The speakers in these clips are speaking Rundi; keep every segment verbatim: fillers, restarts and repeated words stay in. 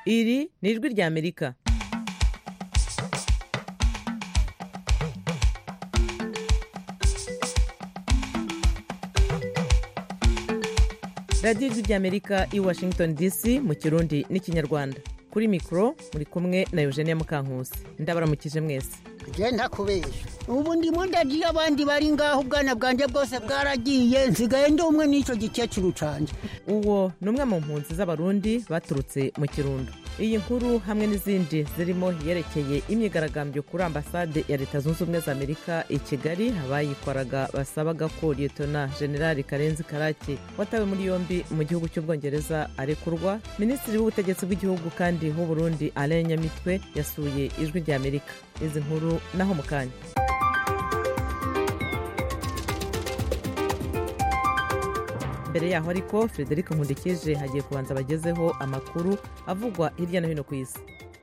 Iri ni ijwi rya Amerika. radiyo ijwi rya Amerika i Washington D C mu Kirundi n'ikinyarwanda. Kuri mikoro muri kumwe na Eugenia Mukankusi. Ndabaramukije mwese. Genda kubesha. Ubu ndimo ndagiye abandi bari ngaho ubwana bwanje bwose bwaragiye nsigaye ndi umwe n'ico gikecuru canje. Uwo numwe mu mpunzi z'abarundi baturutse mu Kirundo. Iyi nkuru hamwe n'izindi zirimo yerekeye imyigaragambyo kuri ambasade ya Leta Zunze Ubumwe za Amerika i Kigali abayikoraga basabaga ko Lieutenant General Karenzi Karake watawe muri yombi mu gihugu cy'Ubwongereza arekurwa. Minisitiri w'ubutegetsi bw'igihugu kandi w'u Burundi Alain Nyamitwe yasuye ijwi rya Amerika. Izi nkuru naho mukanya. Mbere yaho ariko Frederic Nkundikije hagiye kubanza bagezeho amakuru avugwa hirya no hino ku isi.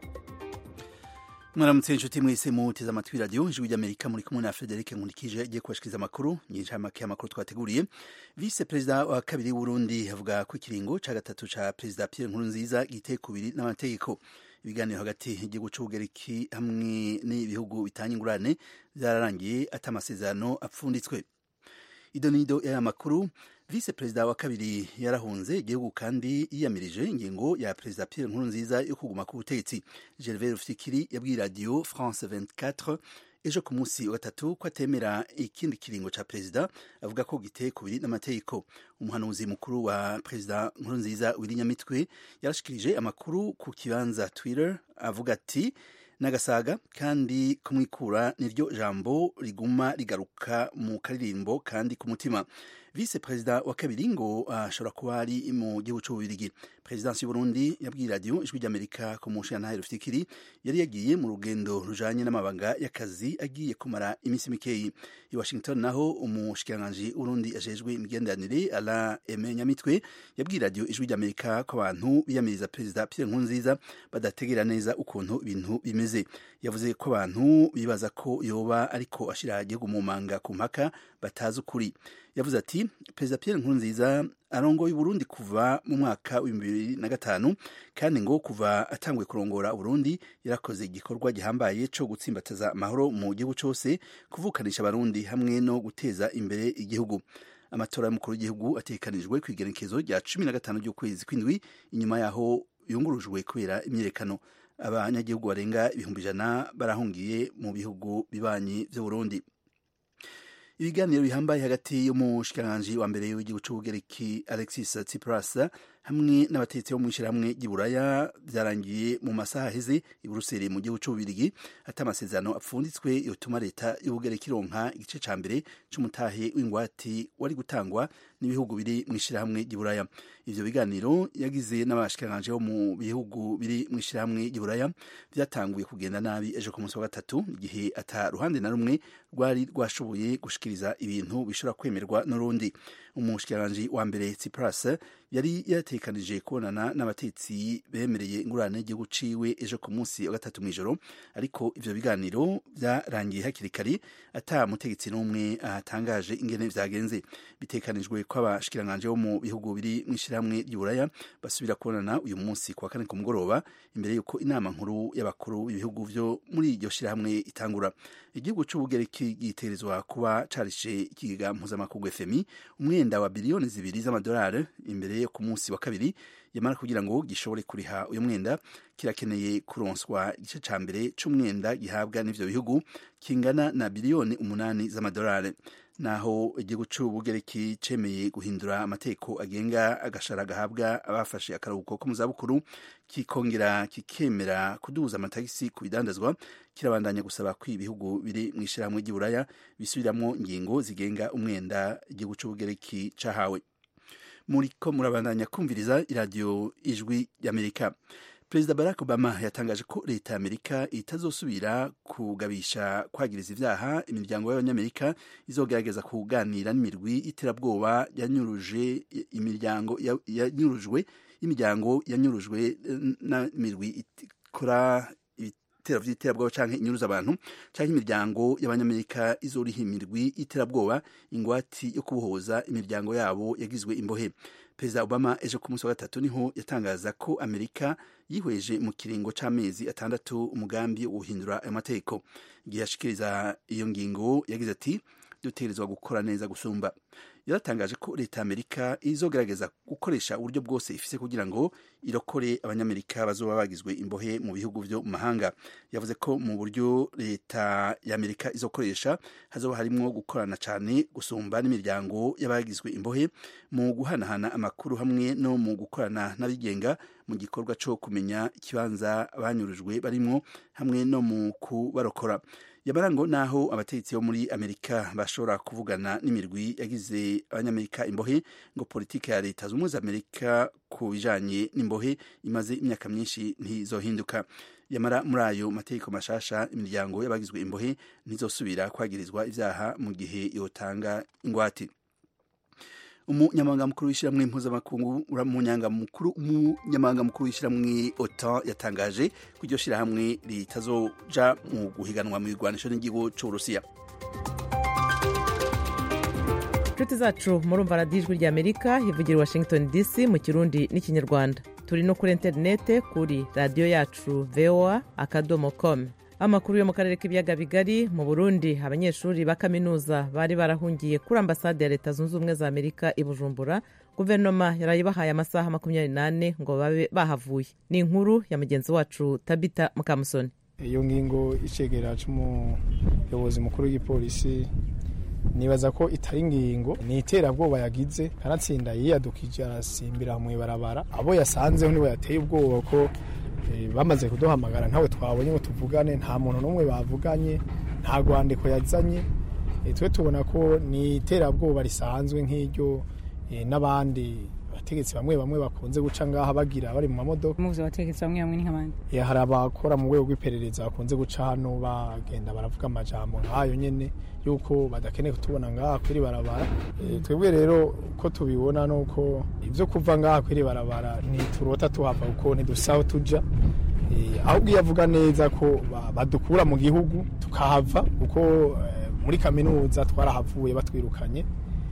Mwaramutse inshuti mwese muteze amatwi radio ijwi rya Amerika, muri kumwe na Frederic Nkundikije agiye kubashikiriza amakuru nyinshi make amakuru twateguriye. Vice President wa kabiri w'u Burundi avuga ko ikiringo ca gatatu ca President Pierre Nkurunziza giteye kubiri n'amategeko. Ibiganiro hagati y'igihugu c'Ubugereki hamwe n'ibihugu bitanye ingurane byararangiye atamasezerano apfunditswe. Idonido ya makuru, Vice President wa kabiri yarahunze igihugu kandi yiyamirije ingingo ya President Pierre Nkurunziza yo kuguma ku butegetsi. Gervais Rufikiri yabwiye radio France vingt-quatre ejo ku munsi wa gatatu ko atemera ikindi kiringo ca President, avuga ko giteye kubiri n'amategeko. Umuhanuzi mukuru wa President Nkurunziza Willy Nyamitwe yarashikirije amakuru ku kibanza Twitter avuga ati nagasaga kandi kumwikura niryo jambo riguma rigaruka mu karirimbo kandi ku mutima. Vice President wa kabiri ngo ashobora uh, kuba ari mu gihugu c'Ububirigi. Presidence y'u Burundi yabwiye radio ijwi rya Amerika ko Mushyantare Rufikiri yari yagiye mu rugendo rujanye n'amabanga y'akazi agiye kumara imisi mikeyi i Washington. Naho umushikiranganji Burundi ajejwe imigenderanire Alain Aime Nyamitwe yabwiye radio ijwi rya Amerika ko abantu biyamiriza President Pierre Nkurunziza badategera neza ukuntu ibintu bimeze. Yavuze ko abantu bibaza ko yoba ariko ashira igihugu mu manga ku mpaka batazi ukuri. Yavuze ati President Pierre Nkurunziza arongoye Burundi kuva mu mwaka wa bibiri na gatanu kandi ngo kuva atangwe kurongora Burundi yarakoze igikorwa gihambaye cyo gutsimbataza amahoro mu gihugu cyose, kuvukanisha abarundi hamwe no guteza imbere igihugu. Amatora y'umukuru w'igihugu atekanijwe ku igenekezo rya cumi na gatanu ry'ukwezi kw'indwi inyuma yaho yungurujwe kubera imyirekano. Abanyagihugu barenga ibihumbi ijana barahungiye mu bihugu bibanyi by'u Burundi. Ibiganiro bihambaye hagati y'umushikiranganji wa mbere w'igihugu c'Ubugereki Alexis Tsipras hamwe n'abatetsi bo mu ishirahamwe ry'Iburaya byarangiye mu masaha aheze i Buruseli mu gihugu c'Ububirigi atamasezerano apfunditswe yotuma leta y'Ubugereki ironka igice ca mbere c'umutahe w'ingwati wari gutangwa n'ibihugu biri mu ishirahamwe ry'Iburaya. Ivyo biganiro yagize n'abashikiranganji bo mu bihugu biri mu ishirahamwe ry'Iburaya byatanguye kugenda nabi ejo ku munsi wa gatatu, igihe ata ruhande na rumwe rwari rwashoboye gushikiriza ibintu bishobora kwemerwa n'urundi. Umushikiranganji wa mbere Tsipras yari yatekanije kubonana n'abatetsi bemereye ingurane y'igihugu ciwe ejo ku munsi wa gatatu mw'ijoro, ariko ivyo biganiro byarangiye hakiri kare ata mutegetsi n'umwe atangaje ingene vyagenze. Bitekanijwe ko abashikiranganji bo mu bihugu biri mu ishirahamwe ry'Iburaya basubira kubonana uyu munsi kwa kane ku mugoroba imbere yuko inama nkuru y'abakuru b'ibihugu vyo muri iryo shirahamwe itangura. Igihugu c'Ubugereki gitegerezwa kuba carishe ikigega mpuzamakungu F M I umwenda wa biliyoni zibiri z'amadolari imbere yo ku munsi wa kabiri. Yamara kugira ngo gishobore kuriha uyu mwenda kirakeneye kuronswa igice ca mbere c'umwenda gihabwa n'ivyo bihugu kingana na biliyoni umunani z'amadolari. Naho igihugu c'Ubugereki cemeye guhindura amateko agenga agashara gahabwa abafashe akaruhuko ko mu zabukuru, kikongera kikemera kuduza amatagisi ku bidandazwa, kirabandanya gusaba ko ibihugu biri mu ishirahamwe ry'Iburaya bisubiramwo ingingo zigenga umwenda igihugu c'Ubugereki cahawe. Muriko murabandanya kumviriza iradiyo ijwi y'Amerika. Perezida Barack Obama yatangaje ko leta ya Amerika itazosubira kugabisha kwagiriza ivyaha imiryango y'abanyamerika izogerageza kuganira n'imirwi iterabwoba yanyuruje imiryango yanyurujwe imiryango yanyurujwe na mirwi ikora ibitero vy'iterabwoba canke inyuruza abantu canke imiryango y'abanyamerika izoriha imirwi y'iterabwoba ingwati yo kubohoza imiryango yabo yagizwe imbohe. Perezida Obama ejo ku munsi wa gatatu niho yatangaza ko Amerika yihweje mu kiringo c'amezi atandatu umugambi wo guhindura ayo mategeko. Igihe yashikiriza iyo ngingo yagize ati dutegerezwa gukora neza gusumba. Yaratangaje ko leta y'Amerika izogerageza gukoresha uburyo bwose ifise kugira ngo irokore abanyamerika bazoba bagizwe imbohe mu bihugu vyo mu mahanga. Yavuze ko mu buryo leta y'Amerika izokoresha hazoba harimwo gukorana cane gusumba n'imiryango y'abagizwe imbohe mu guhanahana amakuru hamwe no mu gukorana n'abigenga mu gikorwa co kumenya ikibanza banyurujwe barimwo hamwe no mu kubarokora. Yabarango naho abategetsi bo muri Amerika bashobora kuvugana n'imirwi yagize abanyamerika imbohe ngo politike ya leta z'umwe za Amerika ku bijanye n'imbohe imaze imyaka myinshi ntizohinduka. Yamara muri ayo mategeko mashasha imiryango y'abagizwe imbohe ntizosubira kwagirizwa ivyaha mu gihe yotanga ingwate. Umunyamabanga mukuru w'ishiramwe mpuzamakungu uramunyanga mukuru umunyamabanga mukuru w'ishiramwe OTAN yatangaje ko iryo shirahamwe ritazoja mu guhiganwa mu igwanisho n'igihugu c'Uburusiya. Inshuti zacu murumva radiyo ijwi rya Amerika ivugira Washington D C mu Kirundi n'Ikinyarwanda. Turi no kuri interinete kuri radiyo yacu v o a akadomo com. Amakuru yo mu karere k'ibiyaga bigari mu Burundi, abanyeshuri ba kaminuza bari barahungiye kuri ambasade ya Leta Zunze Ubumwe za Amerika i Bujumbura. Guverinoma yarayibahaye amasaha makumyabiri n'ane ngo babe bahavuye. Ni inkuru ya mugenzi wacu Tabita Mukamusoni. Iyo ngingo icegera c'umuyobozi mukuru w'igipolisi nibaza ko itari ngingo ni iterabwoba yagize, karatsinda yiyadukije arasimbira mu ibarabara. Abo yasanzeho niwe yateye ubwoba ko bamaze kuduhamagara ntawe twabonye ngo tuvugane, nta muntu n'umwe bavuganye, nta rwandiko yazanye. Twe tubona ko ni iterabwoba risanzwe nk'iryo n'abandi bategetsi bamwe bamwe bakunze guca ngaha bagira bari mu mamodoka. Muzi bategetsi bamwe bamwe ni nk'abandi. Ya hari abakora mu rwego rw'iperereza bakunze guca hano bagenda baravuga amajambo nk'ayo nyene yuko badakeneye kutubona ngaha kwiri barabara. E, twebwe rero ko tubibona nuko ivyo kuva ngaha kwiri barabara ni turota tuhava uko ntidusaho tuja. E, ahubwo yavuga neza ko badukura mu gihugu tukahava uko e, muri kaminuza twarahavuye batwirukanye.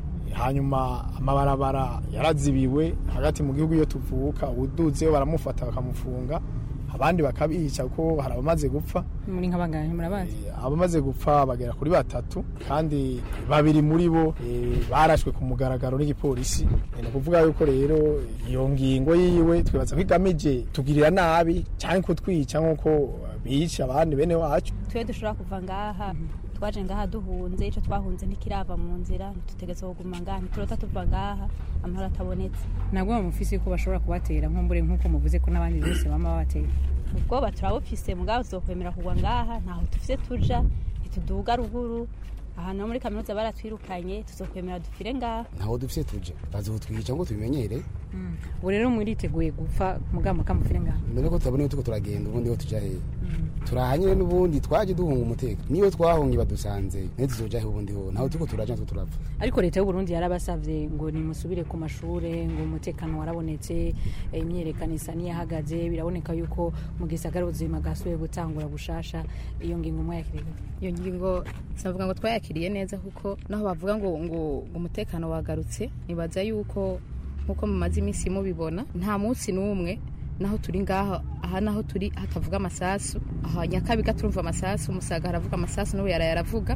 Hanyuma amabarabara yarazibiwe hagati mu gihugu iyo tuvuka, uduzeyo baramufata bakamufunga, abandi bakabica ko hari abamaze gupfa. Muri nk'abanganye murabazi? E, abamaze gupfa bagera kuri batatu kandi babiri muri bo e, barashwe ku mugaragaro n'igipolisi. E, no kuvuga yuko rero iyo ngingo yiwe twibaza kwigamije tugirira nabi cyangwa kutwica nkuko bica abandi bene wacu. Twe dushobora kuva ngaha twaje ngaha duhunze, ico twahunze ntikirava mu nzira, tutegetse kuguma ngaha, turota tuva ngaha amahoro atabonetse. Nagwa mu mufisi ko bashobora kubatera nkombure nkuko muvuze ko nabandi bose bama babatera. Ubwo baturabufise mugabo zokwemera kugwa ngaha ntaho tufise tuja, ituduga ruguru. Ahantu muri kaminuza baratwirukanye, tuzokwemera dufire ngaha. Ntaho dufise tuje, bazotwica ngo tubimenyere. Mm. Ubu rero mwiriteguye gupfa mugamba kamufire ngaha. Mbere ko tutabone tuko turagenda ubundi ho tuja he. Mm. Turahanyire n'ubundi twaje duhunga umuteka. Niyo twahungi badusanze, ne tuzoja he ubundi ho. Ntaho tuko turaja nzo turapfa. Ariko leta y'u Burundi yarabasavye ngo ni musubire ku mashure, ngo umutekano warabonetse, imyerekanisa ni yahagaze, biraboneka yuko mu gisagara ubuzima gasuye gutangura bushasha. Iyo ngingo mwe yakiriye. Iyo ngingo savuga ngo twayakiriye neza kuko naho bavuga ngo ngo umutekano wagarutse, nibaza yuko nkuko mu mazi imisi mubibona nta munsi n'umwe naho turi ngaho aha naho turi hatavuga amasasu. Aha Nyakabiga turumva amasasu, Musaga haravuga amasasu no yara yaravuga,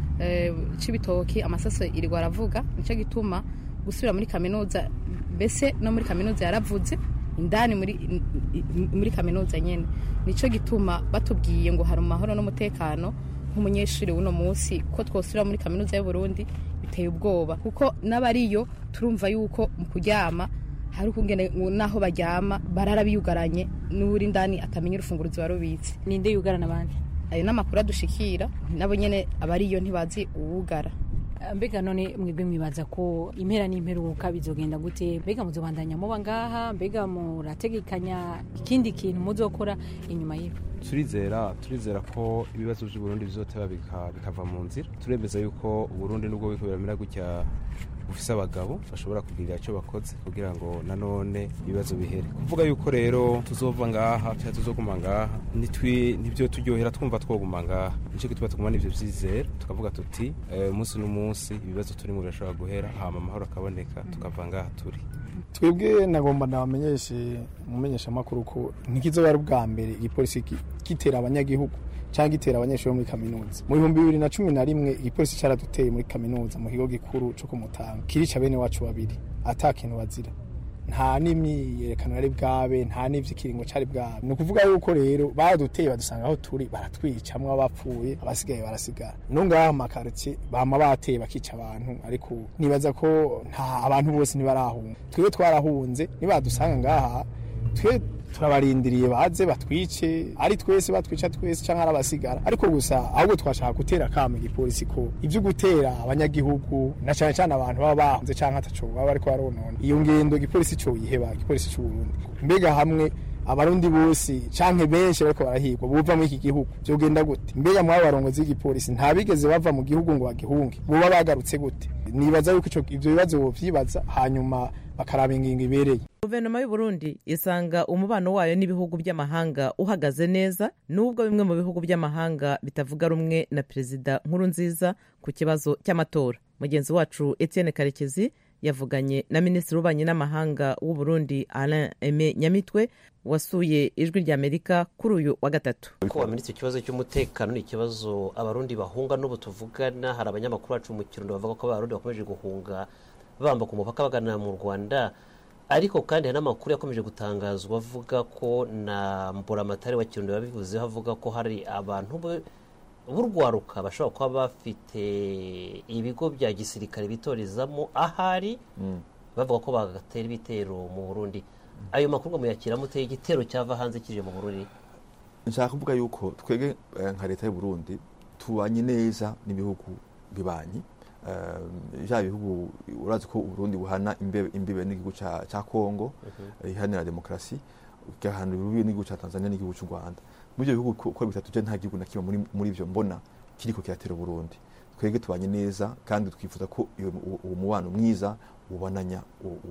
eh Cibitoki amasasu irirwa aravuga. Nico gituma gusubira muri kaminuza, bese no muri kaminuza yaravuze indani muri muri kaminuza nyene. Nico gituma batubwiye ngo hari amahoro n'umutekano nk'umunyeshuri uno munsi ko twosubira muri kaminuza y'u Burundi biteye ubwoba kuko n'abariyo turumva yuko mu kuryama hari ukungene naho baryama barara biyugaranye n'uri ndani atamenya urufunguruzo warubitse. Ninde yugarana abandi? Ayo n'amakuru adushikira nabo nyene abariyo ntibazi uwugara. Mbega none mwebwe mwibaza ko impera n'imperuka bizogenda gute? Mbega muzobandanya muba ngaha? Mbega murategekanya ikindi kintu muzokora inyuma yiwe? Turizera turizera ko ibibazo by'u Burundi bizoteba bikava mu nzira. Turemeza yuko u Burundi nubwo biko biramera gutya bufise abagabo bashobora kugira icyo bakoze kugira ngo nanone ibibazo bihere kuvuga yuko rero tuzova ngaha cyangwa tuzoguma ngaha nitwi nibyo turyohera twumva twoguma ngaha nico gituma tuguma n'ivyo vyizera tukavuga tuti umunsi uh, n'umunsi ibibazo turi mu birashobora guhera hama amahoro akaboneka tukava ngaha turi twebwe nagomba nabamenyeshe mumenyesha makuru ko ntikizoba ari ubwa mbere igipolisi gitera abanyagihugu cyangwa gitera abanyeshuri muri kaminuza mu bihumbi bibiri na cumi na rimwe igipolisi cyaraduteye muri kaminuza mu kigo gikuru cyo kumutanga kirica bene wacu babiri ata kintu bazira nta n'imyiyerekano yari bwabe nta n'ivy'ikiringo cari bwabe ni ukuvuga yuko rero baraduteye badusanga aho turi baratwicamwo abapfuye abasigaye barasigara no ngaho amakartie bama bateye bakica abantu ariko nibaza ko nta abantu bose ntibarahunga twebwe twarahunze nibadusanga ngaha twe turabarindiriye baze batwice ari twese batwica twese cyangwa arabasigara ariko gusa ahubwo twashaka gutera kame igipolisi ko ivyo gutera abanyagihugu na cyane cyane abantu baba bahunze cyangwa ataco baba ariko baronona iyo ngendo igipolisi cyo yiheba igipolisi cy'u Burundi mbega hamwe abarundi bose canke benshi bariko barahirwa buva muri iki gihugu byogenda gute mbega mu barongozi y'igipolisi ntabigeze bava mu gihugu ngo bagihunge buba bagarutse gute nibaza yuko ico ivyo bibazo bovyibaza hanyuma bakaraba ingingo ibereye. Guverinoma y'u Burundi isanga umubano wayo n'ibihugu by'amahanga uhagaze neza nubwo bimwe mu bihugu by'amahanga bitavuga rumwe na Perezida Nkurunziza ku kibazo cy'amatora. Mugenzi wacu Etienne Karekezi yavuganye na Minisitiri w'Ububanyi n'Amahanga w'u Burundi Alain Aime Nyamitwe wasuye Ijwi ry'Amerika kuri uyu wa gatatu. Ko Minisitiri ikibazo cy'umutekano ni ikibazo abarundi bahunga n'ubu tuvugana hari abanyamakuru bacu mu Kirundo bavuga ko abarundi bakomeje guhunga bamba ku mupaka bagana mu Rwanda ariko kandi hari n'amakuru yakomeje gutangazwa avuga ko na Mburamatare wa Kirundo yabivuze avuga ko hari abantu b'urwaruka bashobora kuba bafite ibigo bya gisirikare bitorizamo ahari mm. bavuga ko bagatera ibitero mu Burundi mm. ayo makuru muyakira muteye igitero cyava hanze kije mu Burundi. Nshaka kuvuga yuko twege nka leta y'u Burundi tubanye neza n'ibihugu bibanyi ja bihugu urazi ko Burundi buhana imbibe imbibe n'igihugu ca ca Kongo ihanira demokrasi gahana n'igihugu ca Tanzania n'igihugu cy'u Rwanda mu byo bihugu ko bitatu je nta gihugu na kimwe muri muri ivyo mbona kiriko kiratera Burundi twege tubanye neza kandi twifuza ko uwo mubano mwiza ubonanya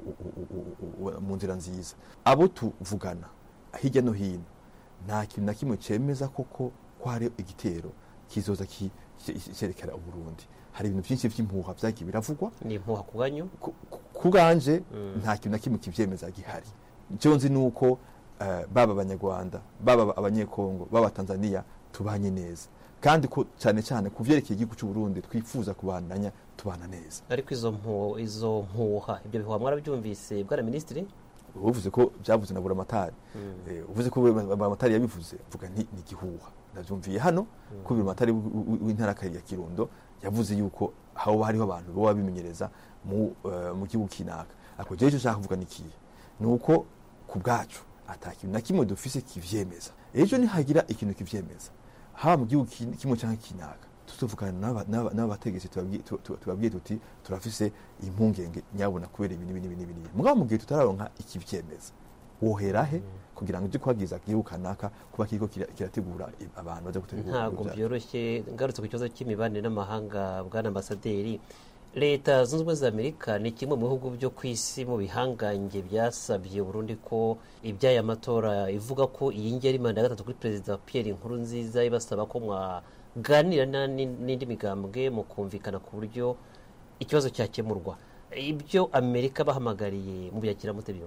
mu nzira nziza abo tuvugana hirya no hino nta kintu na kimwe cemeza koko ko hari igitero kizoza cyerekera u Burundi. Hari ibintu byinshi by'impuha byagiye biravugwa ni impuha kuganyu kuganje mm. nta kintu na kimwe kivyemeza gihari cyo nzi nuko uh, baba abanyarwanda baba abanyekongo baba Tanzania tubanye neza kandi ko cyane cyane kuvyerekeye igihugu cy'u Burundi twifuza kubandanya tubana neza. Ariko izo mpuha izo mpuha ibyo bihuha mwarabyumvise bwana ministri uvuze ko byavuze na Buramatari mm. eh, uvuze ko Buramatari yabivuze vuga nti ni gihuha ndavyumviye hano mm. ko Buramatari w'intara ya Kirundo yavuze yuko hawo hariho abantu bo babimenyereza mu uh, mu gihugu kinaka ako jeje ushaka kuvuga nikiye nuko ku bwacu atakintu na kimwe dufise kivyemeza ejo ni hagira ikintu kivyemeza ha mu gihugu kimwe cyangwa kinaka tutuvugana n'abategetsi tubabwiye tuti turafise impungenge nyabona kubera ibintu ibintu ibintu mugabo mu gihe tutararonka ikivyemeza woherahe kugira ngo uje kwagiza gihugu kanaka kuba kiriko kirategura abantu baje gutegura. Ntago byoroshye ngarutse ku kibazo cy'imibanire n'amahanga bwana ambasaderi leta zunze ubumwe za Amerika ni kimwe mu bihugu byo kwisi mu bihangange byasabye Burundi ko ibyaya matora ivuga ko iyi ngeri manda gatatu kuri President Pierre Nkurunziza ibasaba ko mwaganira n'indi migambwe mu kumvikana ku buryo ikibazo cyakemurwa ibyo Amerika bahamagariye mu byakira mutebyo.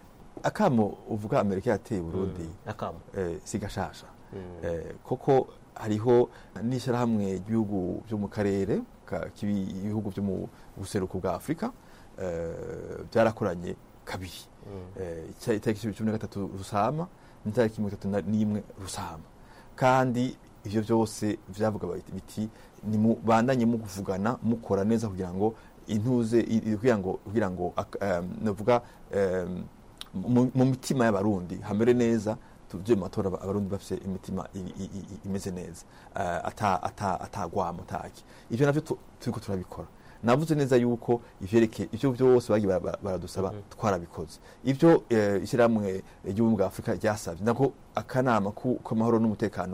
Akamo uvuga Amerika yateye Burundi mm. akamo eh, sigashasha mm. eh, koko hariho nishara hamwe igihugu byo mu karere ibihugu byo mu buseruko bwa Afrika byarakoranye eh, kabiri mm. eh, itariki cumi na gatatu Rusama n'itariki mirongo itatu n'imwe Rusama kandi ivyo byose vyavuga biti ni mu bandanye mu kuvugana mukora neza kugira ngo intuze kugira ngo kugira ngo um, navuga um, mu mitima y'abarundi hamere neza tuje matora abarundi bafise imitima imeze neza ata ata atagwamo taki ivyo navyo turiko turabikora navuze neza yuko ivyerekeye ivyo byose bagi baradusaba twarabikoze ivyo ishiramwe y'ubumwe bwa Afrika ryasavye nako akanama ku mahoro n'umutekano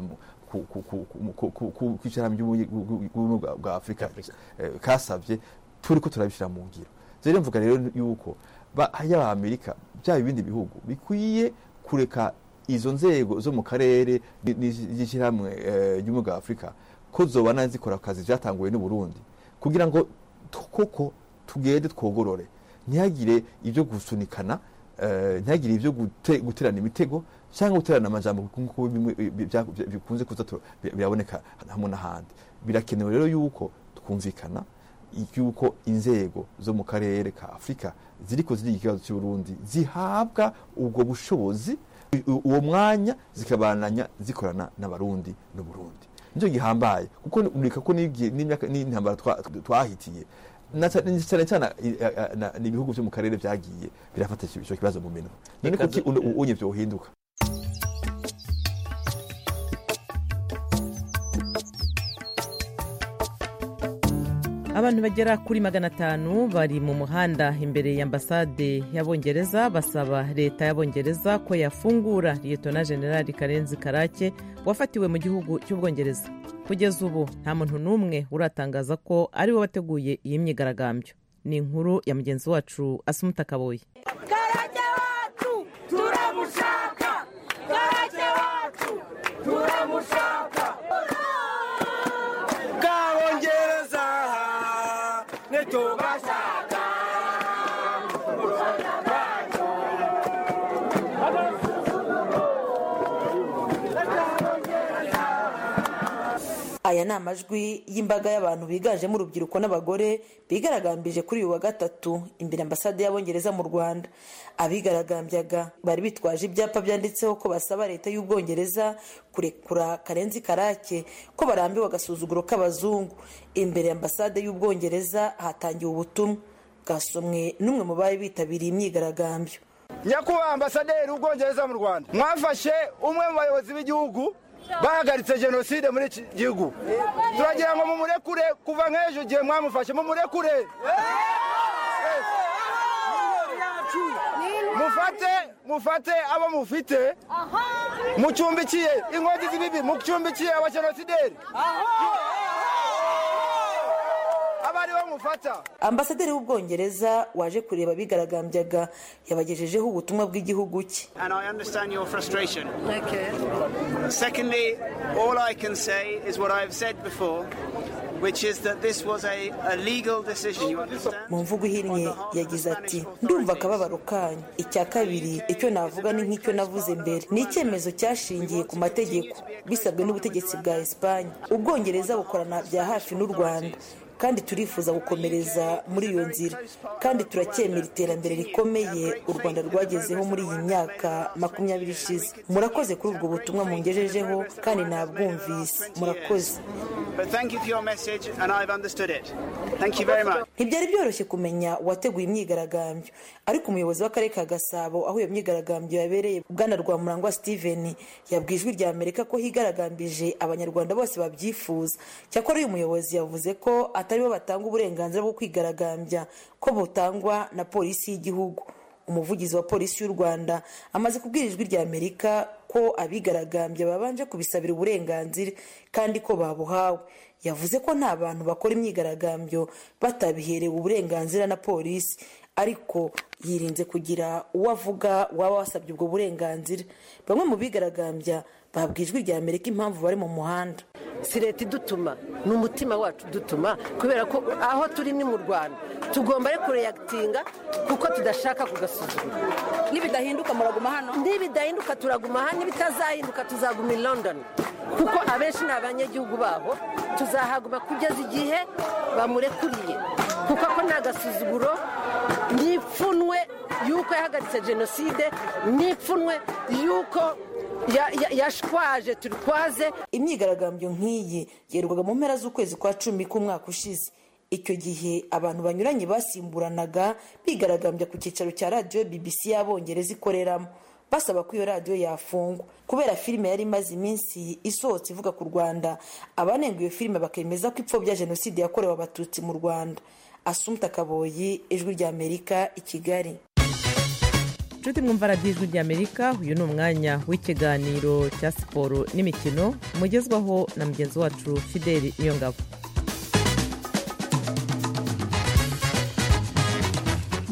ku ishiramwe y'ubumwe bwa Afrika kasavye turiko turabishira mu ngiro rero mvuga rero yuko yaba Amerika bya ibindi bihugu bikwiye kureka izo nzego zo mu karere n'ishyirahamwe ry'umwuga wa Afurika ko zobana zikora akazi byatanguwe n'u Burundi kugira ngo koko tugende twogorore ntihagire ibyo gusunikana ntihagire ibyo guterana imitego cyangwa guterana amajambo kuko bikunze kuza biraboneka hamwe n'ahandi. Birakenewe rero yuko twumvikana yuko inzego zo mu karere ka Afurika ziriko ziri ikibazo cy'u Burundi zihabwa ubwo bushobozi uwo mwanya zikabananya zikorana n'abarundi n'u Burundi. Nicyo gihambaye kuko urika ko n'intambara twahitiye cyane cyane n'ibihugu byo mu karere byagiye birafata icyo kibazo mu minwe. None kuki unye byo uhinduka? Abantu bagera kuri magana atanu bari mu muhanda imbere y'ambasade y'Abongereza basaba leta y'Abongereza ko yafungura Lieutenant General Karenzi Karake wafatiwe mu gihugu cy'Ubwongereza. Kugeza ubu nta muntu n'umwe uratangaza ko ari we wateguye iyi myigaragambyo. Ni inkuru ya mugenzi wacu Asumuta Kaboyi. Karake wacu turamushaka, Karake wacu turamushaka. Kabongereza netubashaka. Aya ni amajwi y'imbaga y'abantu biganjemo urubyiruko n'abagore bigaragambije kuri uyu wa gatatu imbere ambasade y'Abongereza mu Rwanda. Abigaragambyaga bari bitwaje ibyapa byanditseho ko basaba leta y'Ubwongereza kurekura Karenzi Karake ko barambiwe agasuzuguro k'abazungu. Imbere ambasade y'Ubwongereza hatangiwe ubutumwa bwasomwe n'umwe mu bari bitabiriye imyigaragambyo. Nyakubahwa ambasaderi w'Ubwongereza mu Rwanda, mwafashe umwe mu bayobozi b'igihugu bahagaritse jenoside muri iki gihugu. Turagira ngo mumurekure kuva nk'ejo igihe mwamufashe mumurekure. Mufate mufate abo mufite mucumbikiye inkozi z'ibibi mucumbikiye abajenosideri abari bamufata. Ambasaderi w'Ubwongereza waje kureba abigaragambyaga yabagejejeho ubutumwa bw'igihugu cye. And I understand your frustration. Okay. Secondly, all I can say is what I've said before, which is that this was a, a legal decision. You understand? Mu mvugo ihinnye yagize ati ndumva akababaro kanyu. Icya kabiri icyo navuga ni nk'icyo navuze mbere, ni icyemezo cyashingiye ku mategeko bisabwe n'ubutegetsi bwa Espagne. Ubwongereza bukorana bya hafi n'u Rwanda kandi turifuza gukomereza muri iyo nzira kandi turacyemera iterambere rikomeye u Rwanda rwagezeho muri iyi myaka makumyabiri ishize. Murakoze kuri ubwo butumwa mungejejeho kandi nabwumvise. Murakoze. But thank you for your message and I've understood it. Thank you very much. Ntibyari byoroshye kumenya uwateguye imyigaragambyo, ariko umuyobozi w'akarere ka Gasabo aho iyo myigaragambyo yabereye Bwana Rwamurangwa Steven yabwiye Ijwi rya Amerika ko higaragambije abanyarwanda bose babyifuza. Cyakora uyu muyobozi yavuze ko atari bo batanga uburenganzira bwo kwigaragambya, ko butangwa na polisi y'igihugu. Umuvugizi wa polisi y'u Rwanda amaze kubwira Ijwi rya Amerika ko abigaragambya babanje kubisabira uburenganzira kandi ko babuhawe. Yavuze ko nta bantu bakora imyigaragambyo batabiherewe uburenganzira na polisi, ariko yirinze kugira uwo avuga waba wasabye ubwo burenganzira. Bamwe mu bigaragambya babwiye Ijwi rya Amerika impamvu bari mu muhanda. Si leta idutuma, ni umutima wacu dutuma, kubera ko aho turi ni mu Rwanda tugomba rero kureyagitinga kuko tudashaka kugasuzugura. Nibidahinduka muraguma hano, nibidahinduka turaguma hano, nibitazahinduka tuzaguma i London kuko abenshi ni abanyagihugu babo. Tuzahaguma kugeza igihe bamurekuriye kuko ko nta gasuzuguro, nipfunwe yuko yahagaritse jenoside, nipfunwe yuko yashwaje turikwaze. Imyigaragambyo nk'iyi yerwaga mu mpera z'ukwezi kwa cumi k'umwaka ushize. Icyo gihe abantu banyuranye basimburanaga bigaragambya ku cyicaro cya radiyo B B C y'Abongereza ikoreramo, basaba ko iyo radiyo yafungwa kubera filime yari imaze iminsi isohotse ivuga ku Rwanda. Abanenga iyo filime bakemeza ko ipfobya jenoside yakorewe abatutsi mu Rwanda. Asumuta Kaboyi, Ijwi rya Amerika, i Kigali. Nshuti mwumva radiyo Ijwi rya Amerika, uyu ni umwanya w'ikiganiro cya siporo n'imikino mugezwaho na mugenzi wacu Fideli Niyongabo.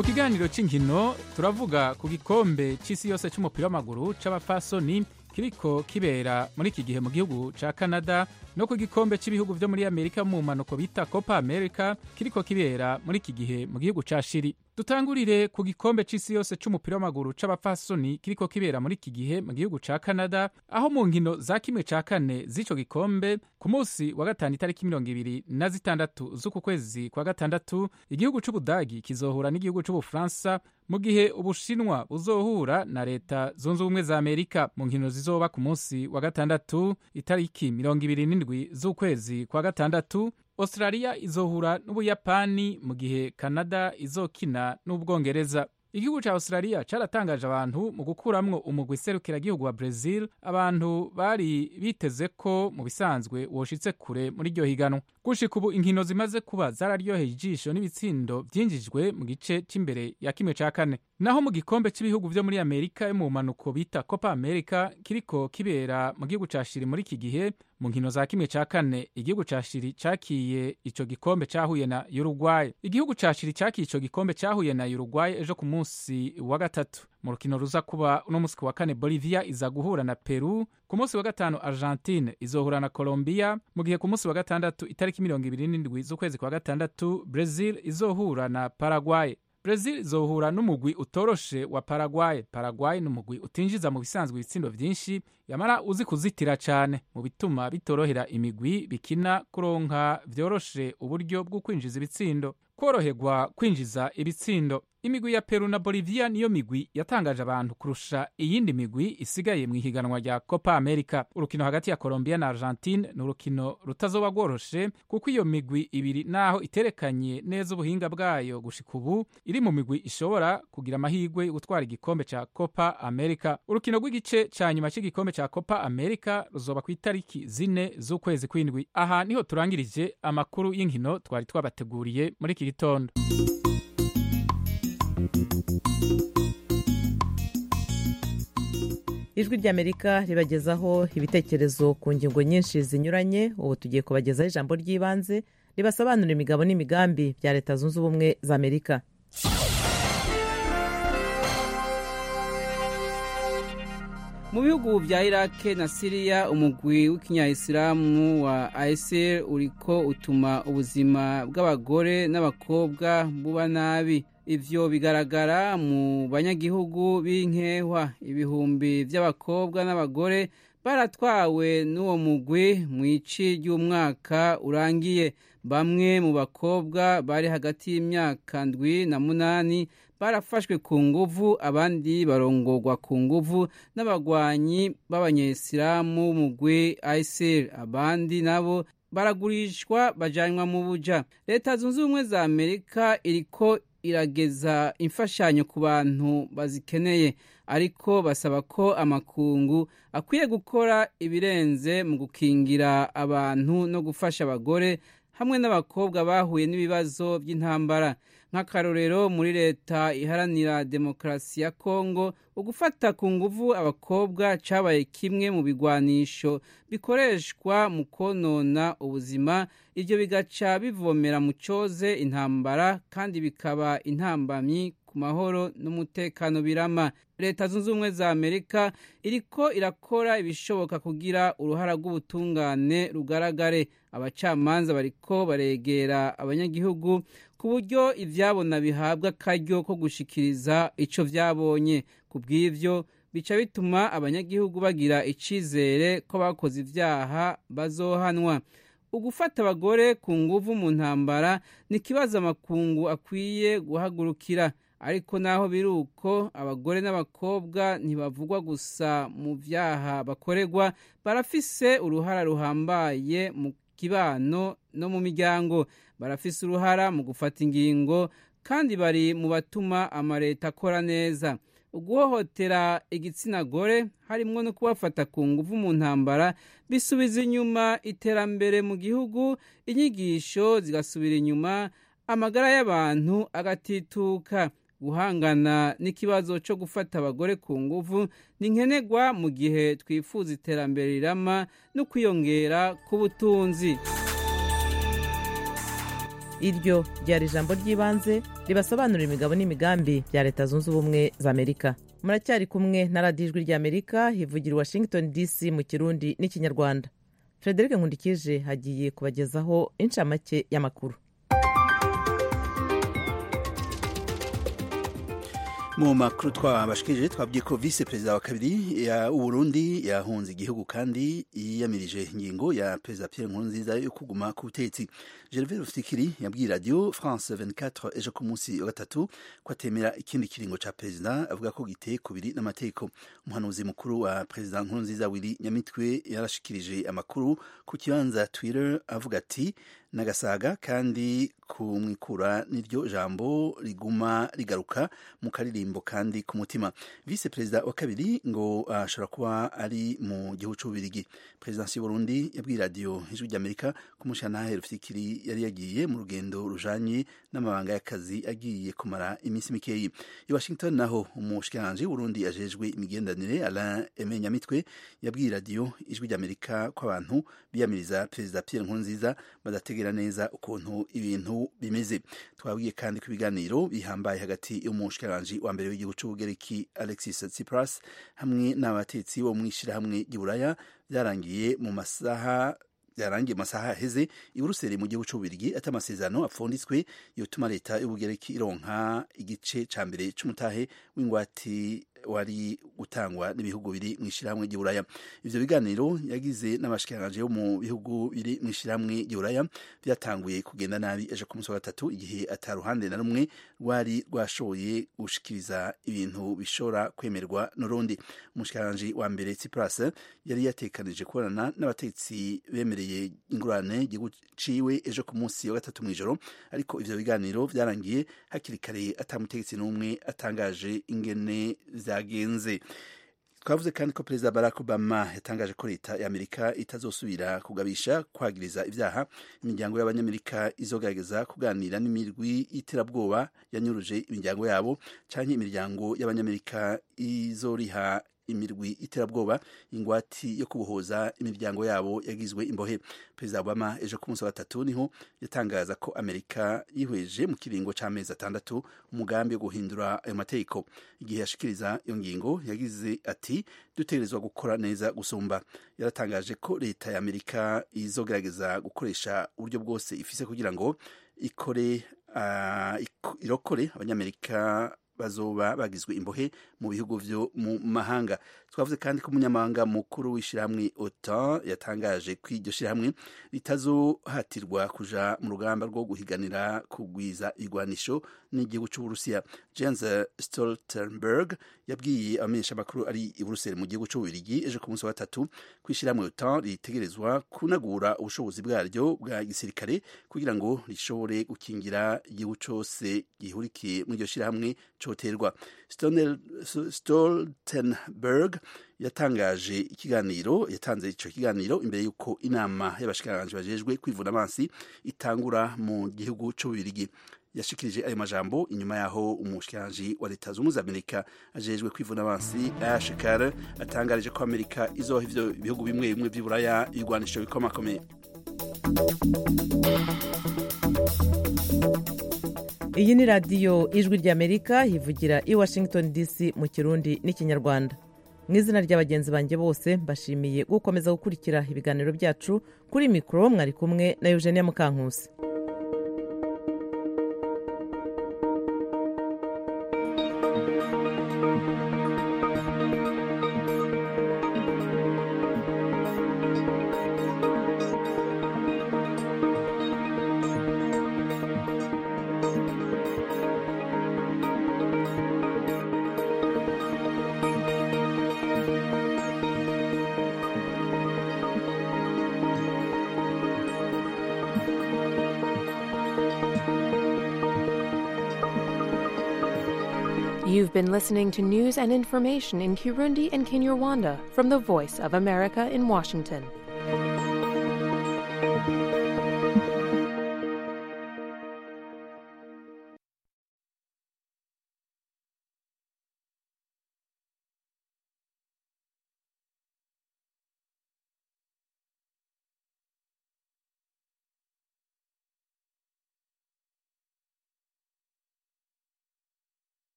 mu kiganiro cy'inkino turavuga ku gikombe cy'isi yose cy'umupira w'amaguru c'abafasoni kiriko kibera muri iki gihe mu gihugu ca Canada no ku gikombe cy'ibihugu vyo muri Amerika mu manuko bita Copa America kiriko kibera muri iki gihe mu gihugu ca Chili. Dutangurire ku gikombe c'isi yose c'umupira w'amaguru c'abafasoni kiriko kibera muri iki gihe mu gihugu ca Canada, aho mu nkino za kimwe ca kane z'ico gikombe ku munsi wa gatanu itariki mirongo ibiri na zitandatu z'uku kwezi kwa gatandatu igihugu c'Ubudagi kizohura n'igihugu c'Ubufaransa, mu gihe Ubushinwa buzohura na leta zunze ubumwe za Amerika. Mu nkino zizoba ku munsi wa gatandatu itariki mirongo ibiri n'indwi z'ukwezi kwa gatandatu Australia izohura n'Ubuyapani, mu gihe Canada izokina n'Ubwongereza. Igihugu ca Australia caratangaje abantu mu gukuramwo umugwi serukiragihugu wa Brazil, abantu bari biteze ko mu bisanzwe woshitse kure muri iryo higanwa. Gushika ubu inkino zimaze kuba zararyoheye ijisho n'ibitsindo vyinjijwe mu gice c'imbere ya kimwe ca kane. Naho mu gikombe cy'ibihugu vyo muri Amerika yo mu manuko bita Copa America kiriko kibera mu gihugu ca Chili muri iki gihe, mu nkino za kimwe ca kane igihugu ca Chili cakiye ico gikombe cahuye na Uruguay. Igihugu ca Chili cakiye ico gikombe cahuye na Uruguay ejo ku munsi wa gatatu. Mu rukino ruza kuba uno munsi wa kane Bolivia iza guhura na Peru, ku munsi wa gatanu Argentine izohura na Colombia, mu gihe ku munsi wa gatandatu itariki mirongo ibiri n'indwi z'ukwezi kwa gatandatu Brazil izohura na Paraguay. Brazil izohura n'umugwi utoroshe wa Paraguay. Paraguay n'umugwi utinjiza mu bisanzwe ibitsindo vyinshi, yamara uzi kuzitira cane, mu bituma bitorohera imigwi bikina kuronka vyoroshe uburyo bwo kwinjiza ibitsindo. Koroherwa kwinjiza ibitsindo, imigwi ya Peru na Bolivia niyo migwi yatangaje abantu kurusha iyindi migwi isigaye mu ihiganwa rya Copa America. Urukino hagati ya Colombia na Argentine ni urukino rutazoba rworoshe, kuko iyo migwi ibiri naho iterekanye neza ubuhinga bwayo gushika ubu, iri mu migwi ishobora kugira amahirwe yo gutwara igikombe ca Copa America. Urukino rw'igice ca nyuma cy'igikombe ca Copa America ruzoba ku itariki zine z'ukwezi kw'indwi. Aha niho turangirije amakuru y'inkino twari twabateguriye muri iki gitondo. Ijwi ry'Amerika ribagezaho ibitekerezo ku ngingo nyinshi zinyuranye. Ubu tugiye kubagezaho ijambo ry'ibanze ribasobanurira imigabo n'imigambi bya Leta Zunze Ubumwe za Amerika. Mu bihugu vya Iraq na Syria, umugwi w'ikinyayisilamu wa I S I L uriko utuma ubuzima bw'abagore n'abakobwa buba nabi. Ivyo bigaragara mu banyagihugu b'inkehwa. Ibihumbi vy'abakobwa n'abagore baratwawe n'uwo mugwi mu ici ry'umwaka urangiye. Bamwe mu bakobwa bari hagati y'imyaka ndwi na munani barafashwe ku nguvu, abandi barongorwa ku nguvu n'abagwanyi b'abanyesilamu mugwi I S I L, abandi nabo baragurishwa bajanywa mu buja. Leta Zunze Ubumwe za Amerika iriko irageza imfashanyo ku bantu bazikeneye, ariko basaba ko amakungu akwiye gukora ibirenze mu gukingira abantu no gufasha abagore hamwe n'abakobwa bahuye n'ibibazo by'intambara. Nk'akarorero, muri leta iharanira demokarasi ya Kongo, ugufata ku nguvu abakobwa cabaye kimwe mu bigwanisho bikoreshwa mu konona ubuzima. Ivyo bigaca bivomera mu coze intambara, kandi bikaba intambamyi ku mahoro n'umutekano birama. Leta Zunze Ubumwe za Amerika iriko irakora ibishoboka kugira uruhara rw'ubutungane rugaragare. Abacamanza bariko baregera abanyagihugu ku buryo ivyabona bihabwa akaryo ko gushikiriza ico vyabonye. Ku bw'ivyo bica bituma abanyagihugu bagira icizere ko bakoze ivyaha bazohanwa. Ugufata abagore ku nguvu mu ntambara ni kibazo amakungu akwiye guhagurukira. Ariko naho biruko, abagore n'abakobwa ntibavugwa gusa mu vyaha bakorerwa, barafise uruhara ruhambaye mu kibano no mu miryango. Barafise uruhara mu gufata ingingo, kandi bari mu batuma amareta akora neza. Uguhohotera igitsina gore harimwo no kubafata ku nguvu mu ntambara bisubiza inyuma iterambere mu gihugu, inyigisho zigasubira inyuma, amagara y'abantu agatituka. Guhangana n'ikibazo cyo gufata abagore ku nguvu ni nkenerwa mu gihe twifuza iterambere rirama no kwiyongera ku butunzi. iryo ryari ijambo ry'ibanze ribasobanurira imigabo n'imigambi bya leta zunze ubumwe za amerika. Muracyari kumwe na radiyo ijwi ry'amerika hivugira Washington dc mu kirundi n'ikinyarwanda. Frederic Nkundikije hagiye kubagezaho inshamake y'amakuru. Mu makuru twabashikije twabwiye ko vice perezida wa kabiri ya Burundi yahunze igihugu kandi yiyamirije ingingo ya perezida Pierre Nkurunziza yo kuguma ku butegetsi. Gervais Rufikiri yabwiye radio France vingt-quatre ejo ku munsi wa gatatu ko atemera ikindi kiringo ca perezida, avuga ko giteye kubiri n'amategeko. Umuhanuzi mukuru wa perezida Nkurunziza Willy Nyamitwe yarashikirije amakuru ku kibanza Twitter avuga ati nagasaga kandi kumwikura niryo jambo riguma rigaruka mu karirimbo kandi ku mutima. Vice perezida wa kabiri ngo ashobora uh, kuba ari mu gihugu c'Ububirigi. Presidence y'u Burundi yabwiye radio Ijwi ry'Amerika ko Mushyantare Rufikiri yari yagiye mu rugendo rujanye n'amabanga y'akazi agiye kumara iminsi mikeyi. I Washington naho umushikiranganje w'u Burundi ajejwe imigendanire Alain Aime Nyamitwe yabwiye radio Ijwi ry'Amerika ko abantu biyamiriza perezida Pierre Nkurunziza badategera neza ukuntu ibintu bimeze. Twabwiye kandi ku biganiro bihambaye hagati y'umushikiranganje wa mbere w'igihugu c'Ubugereki Alexis Tsipras hamwe n'abatetsi bo mwishira hamwe y'Iburaya byarangiye mu masaha byarangiye masaha heze i Buruseli mu gihugu c'Ububirigi ati amasezerano apfunditswe yotuma leta y'Ubugereki ironka igice ca mbere c'umutahe w'ingwati wari gutangwa n'ibihugu biri mwishirahamwe y'Iburaya. Ivyo biganiro yagize n'abashikiranganje bo mu bihugu biri mwishirahamwe y'Iburaya byatanguye kugenda nabi ejo ku munsi wa gatatu igihe ataruhande na rumwe rwari rwashoboye gushikiriza ibintu bishora kwemerwa n'urundi. Umushikiranganje wa mbere Tsipras yari yatekanije kubonana n'abatetsi bemereye ingurane igihugu ciwe ejo ku munsi wa gatatu mw'ijoro, ariko ivyo biganiro vyarangiye hakiri kare atamutegetsi n'umwe atangaje ingene zagenze. Twavuze kandi ko perezida Barack Obama yatangaje ko leta ya Amerika itazosubira kugabisha kwagiriza ivyaha imiryango y'abanyamerika izogerageza kuganira n'imirwi y'iterabwoba yanyuruje imiryango yabo canke imiryango y'abanyamerika izoriha imirwi iterabwoba ingwati yo kubohoza imiryango yabo yagizwe imbohe. Perezida Obama ejo ku munsi wa gatatu niho yatangaza ko Amerika yihweje mu kiringo c'amezi atandatu umugambi wo guhindura ayo mategeko. Igihe yashikiriza iyo ngingo yagize ati dutegerezwa gukora neza gusumba. Yaratangaje ko leta ya Amerika izogerageza gukoresha uburyo bwose ifise kugira ngo ikore uh, irokore abanyamerika bazoba bagizwe imbohe mu bihugu vyo mu mahanga. Twavuze kandi ko umunyamahanga mukuru w'ishirahamwe OTAN yatangaje ko iryo shirahamwe ritazohatirwa kuja mu rugamba rwo guhiganira kugwiza igwanisho n'igihugu c'Uburusiya. Jens Stoltenberg yabwiye abamenyesha makuru ari i Buruseli mu gihugu c'Ububirigi ejo ku munsi wa gatatu ko ishirahamwe OTAN ritegerezwa kunagura ubushobozi bwaryo bwa gisirikare kugira ngo rishobore gukingira igihugu cose gihurikiye mu iryo shirahamwe coterwa. Stoltenberg yatangaje ikiganiro yatanze ico kiganiro imbere yuko inama y'abashikiranganje bajejwe kwivuna amazi itangura mu gihugu c'Ububirigi. Yashikirije ayo majambo inyuma yaho umushikiranganje wa leta z'Ubumwe za Amerika ajejwe kwivuna amazi Ash Carter atangarije ko Amerika izoha ivyo bihugu bimwe bimwe vy'Iburaya igwanisho bikomakomeye. Iyi ni radiyo Ijwi ry'Amerika hivugira i Washington D C mu kirundi n'ikinyarwanda. Mu izina ry'abagenzi banjye bose mbashimiye gukomeza gukurikira ibiganiro byacu. Kuri mikoro mwari kumwe na Eugenia Mukankusi. You've been listening to news and information in Kirundi and Kinyarwanda from the Voice of America in Washington.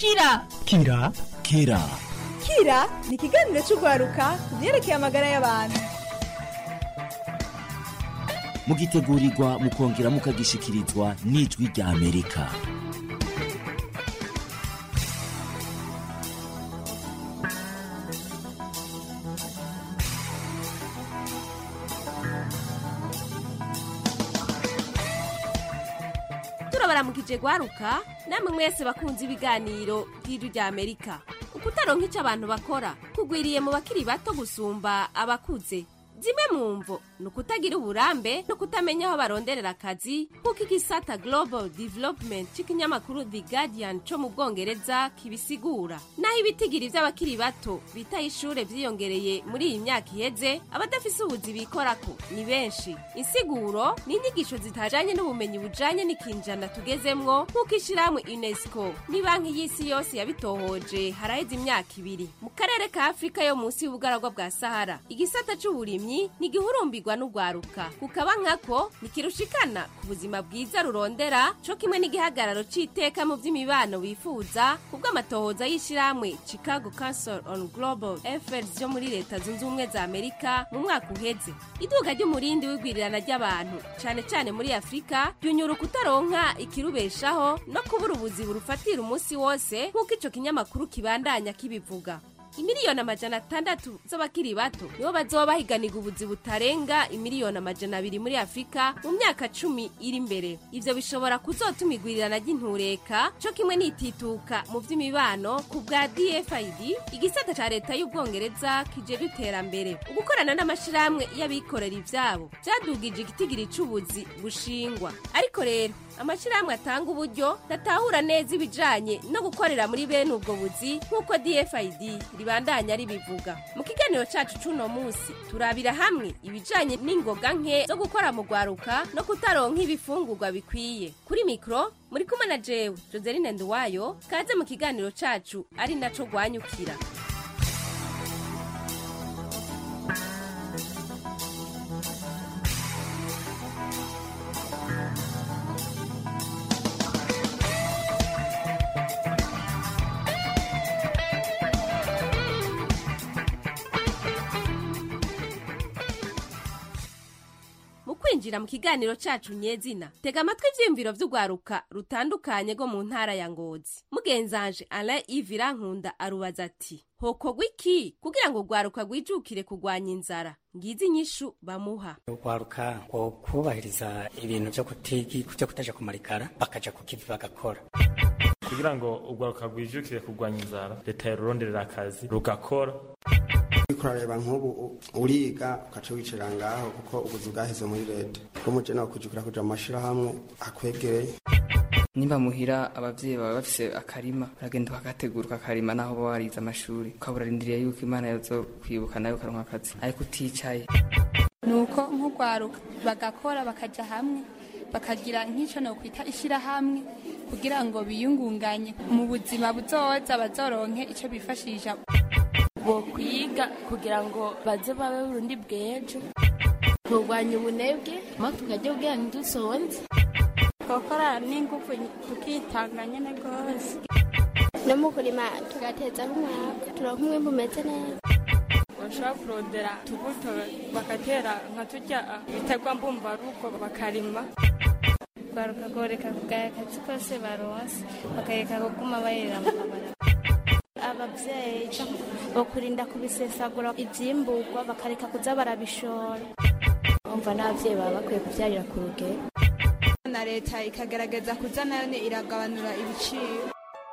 kira kira kira kira ni ikiganiro cy'urwaruka ku byerekeye amagara y'abantu mugitegurirwa mukongera mukagishikirizwa n'ijwi rya Amerika. turabaramukije gwaruka namwe mwese bakunze ibiganiro by'ijwi rya Amerika. Ukutaronka icyo abantu bakora kugwiriye mu bakiri bato gusumba abakuze. Zimwe mu mvo ni ukutagira uburambe no kutamenya aho baronderera akazi nk'uko igisata Global Development cy'ikinyamakuru The Guardian cyo mu Bwongereza kibisigura. Naho ibitigiri by'abakiri bato bitaye ishure vyiyongereye muri iyi myaka iheze, abadafise ubuzi bikorako ni benshi. Insiguro ni inyigisho zitajanye n'ubumenyi bujanye n'ikinjana tugezemwo nk'uko ishirahamwe UNESCO ni banki y'isi yose yabitohoje haraheze imyaka ibiri. Mu karere ka Afrika yo munsi y'ubugaragwa bwa Sahara, igisata c'uburimyi ni gihurumbirwa n'ugwaruka kukaba nkako nikirushikana ku buzima bwiza rurondera cyo kimwe n'igihagararo c'iteka mu by'imibano wifuza kubwo amatohoza y'ishiramwe Chicago Council on Global Affairs yo muri leta zunze ubumwe za Amerika mu mwaka uheze. Iduga ry'umurindi w'igwirirana ry'abantu cyane cyane muri Afrika ryunyura kutaronka ikirubeshaho no kubura ubuzi burufatira umunsi wose nk'uko ico kinyamakuru kibandanya kibivuga. Imiliyoni amajana atandatu z'abakiri bato nibo bazoba bahiganiga ubuzi butarenga imiliyoni amajana abiri muri Afrika mu myaka cumi iri imbere. Ivyo bishobora kuzotuma igwirirana ry'intureka cyo kimwe n'itituka mu vy'imibano ku bwa D F I D, igisata ca leta y'Ubwongereza kije iterambere. Ugukorana n'amashiramwe y'abikorera ivyabo byadugije igitigiri c'ubuzi bushingwa. Ariko rero amashiramwe atanga uburyo datahura neza ibijanye no gukorera muri bene ubwo buzi nk'uko D F I D ribandanya ribivuga. Mu kiganiro cacu cuno musi turabira hamwe ibijanye n'ingoga nke zo gukora mu gwaruka no kutaronka ibifungurwa bikwiye. Kuri mikro muri kumwe na jewe Joseline Nduwayo, kaze mu kiganiro cacu ari naco gwanyukira. Kwinjira mu kiganiro cacu nyezina, tega amatwi ivyiyumviro vy'ugwaruka rutandukanye go mu ntara ya Ngozi. Mugenzanje Alain Ivira Nkunda arubaza ati hokogwa iki kugira ngo ugwaruka gwijukire kugwanya inzara? Ngizi inyishu bamuha. Ugwaruka ngo kubahiriza ibintu byo kutigi kujya kutaja kumarikara bakaja kukivi bagakora. Kugira ngo ugwaruka gwijukire kugwanya inzara, leta yaronderera akazi rugakora. Kurareba nk'ubu uriga ukaca wicara ngaho kuko ubuzi bwaheze muri leta kumuje nawe kujukira kuja amashira hamwe akwegereye. Nimba muhira abavyeyi baba bafise akarima baragenda bakategura akarima naho bo wariza amashuri ukaburarindiriye yuko Imana yazo kwibuka nayo karonka akazi ariko uticaye. Nuko nk'ugwaruka bagakora bakaja hamwe bakagira nk'ico no kwita ishira hamwe kugira ngo biyungunganye mu buzima buzoza bazoronke ico bifashisha bo kwiga kugira ngo baze babe Burundi bwejo. Kurwanya ubunebwe maze tukajya ubwira ntidusonze. Gukora n'ingufu tukitanga nyene gose. No mu kurima tugateza umwaka turonka umwimbu umeze neza. Bashobora kurondera tubuto bakatera nka turya biterwa mbumva ruko bakarima. Baruka goreka kugaya akazi kose baronse bakayeka kuguma bayera mu kabara. Abavyeyi bakurinda kubisesagura ivyimburwa bakareka kuza barabishora. Umva n'abavyeyi baba bakwiye kuvyarira ku rugero. Na leta ikagerageza kuzana none iragabanura ibiciro.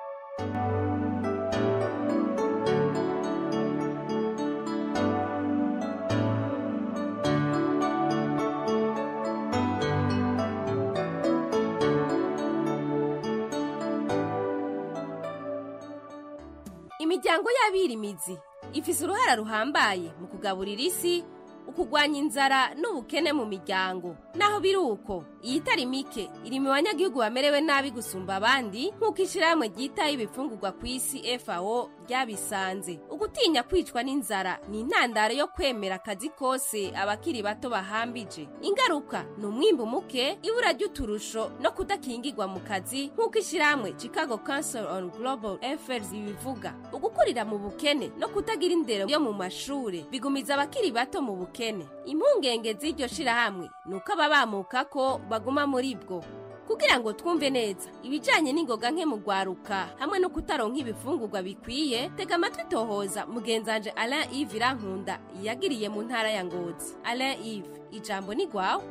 Imiryango y'abirimizi ifise uruhara ruhambaye mu kugaburira isi, ukugwanya inzara n'ubukene mu miryango. Naho biruko iyitari mike iri mu banyagihugu bamerewe nabi gusumba abandi nk'uko ishirahamwe ryitaye ibifungurwa ku isi F A O ryabisanze. Ugutinya kwicwa n'inzara ni intandaro yo kwemera akazi kose abakiri bato bahambije. Ingaruka ni umwimbu muke, ibura ry'uturusho no kudakingirwa mu kazi nk'uko ishyirahamwe Chicago Council on Global Affairs bivuga. Ugukurira mu bukene no kutagira indero yo mu mashure bigumiza abakiri bato mu bukene. Impungenge z'iryo shirahamwe nuko ababamuka ko baguma muri bwo. Kugira ngo twumve neza ibijanye n'ingoga nke mu gwaruka hamwe no kutaronka ibifungurwa bikwiye, tega amatwi tohoza mugenzanje Alain Yves Irankunda yagiriye mu ntara ya Ngozi. Alain Yves, ijambo ni gwawe.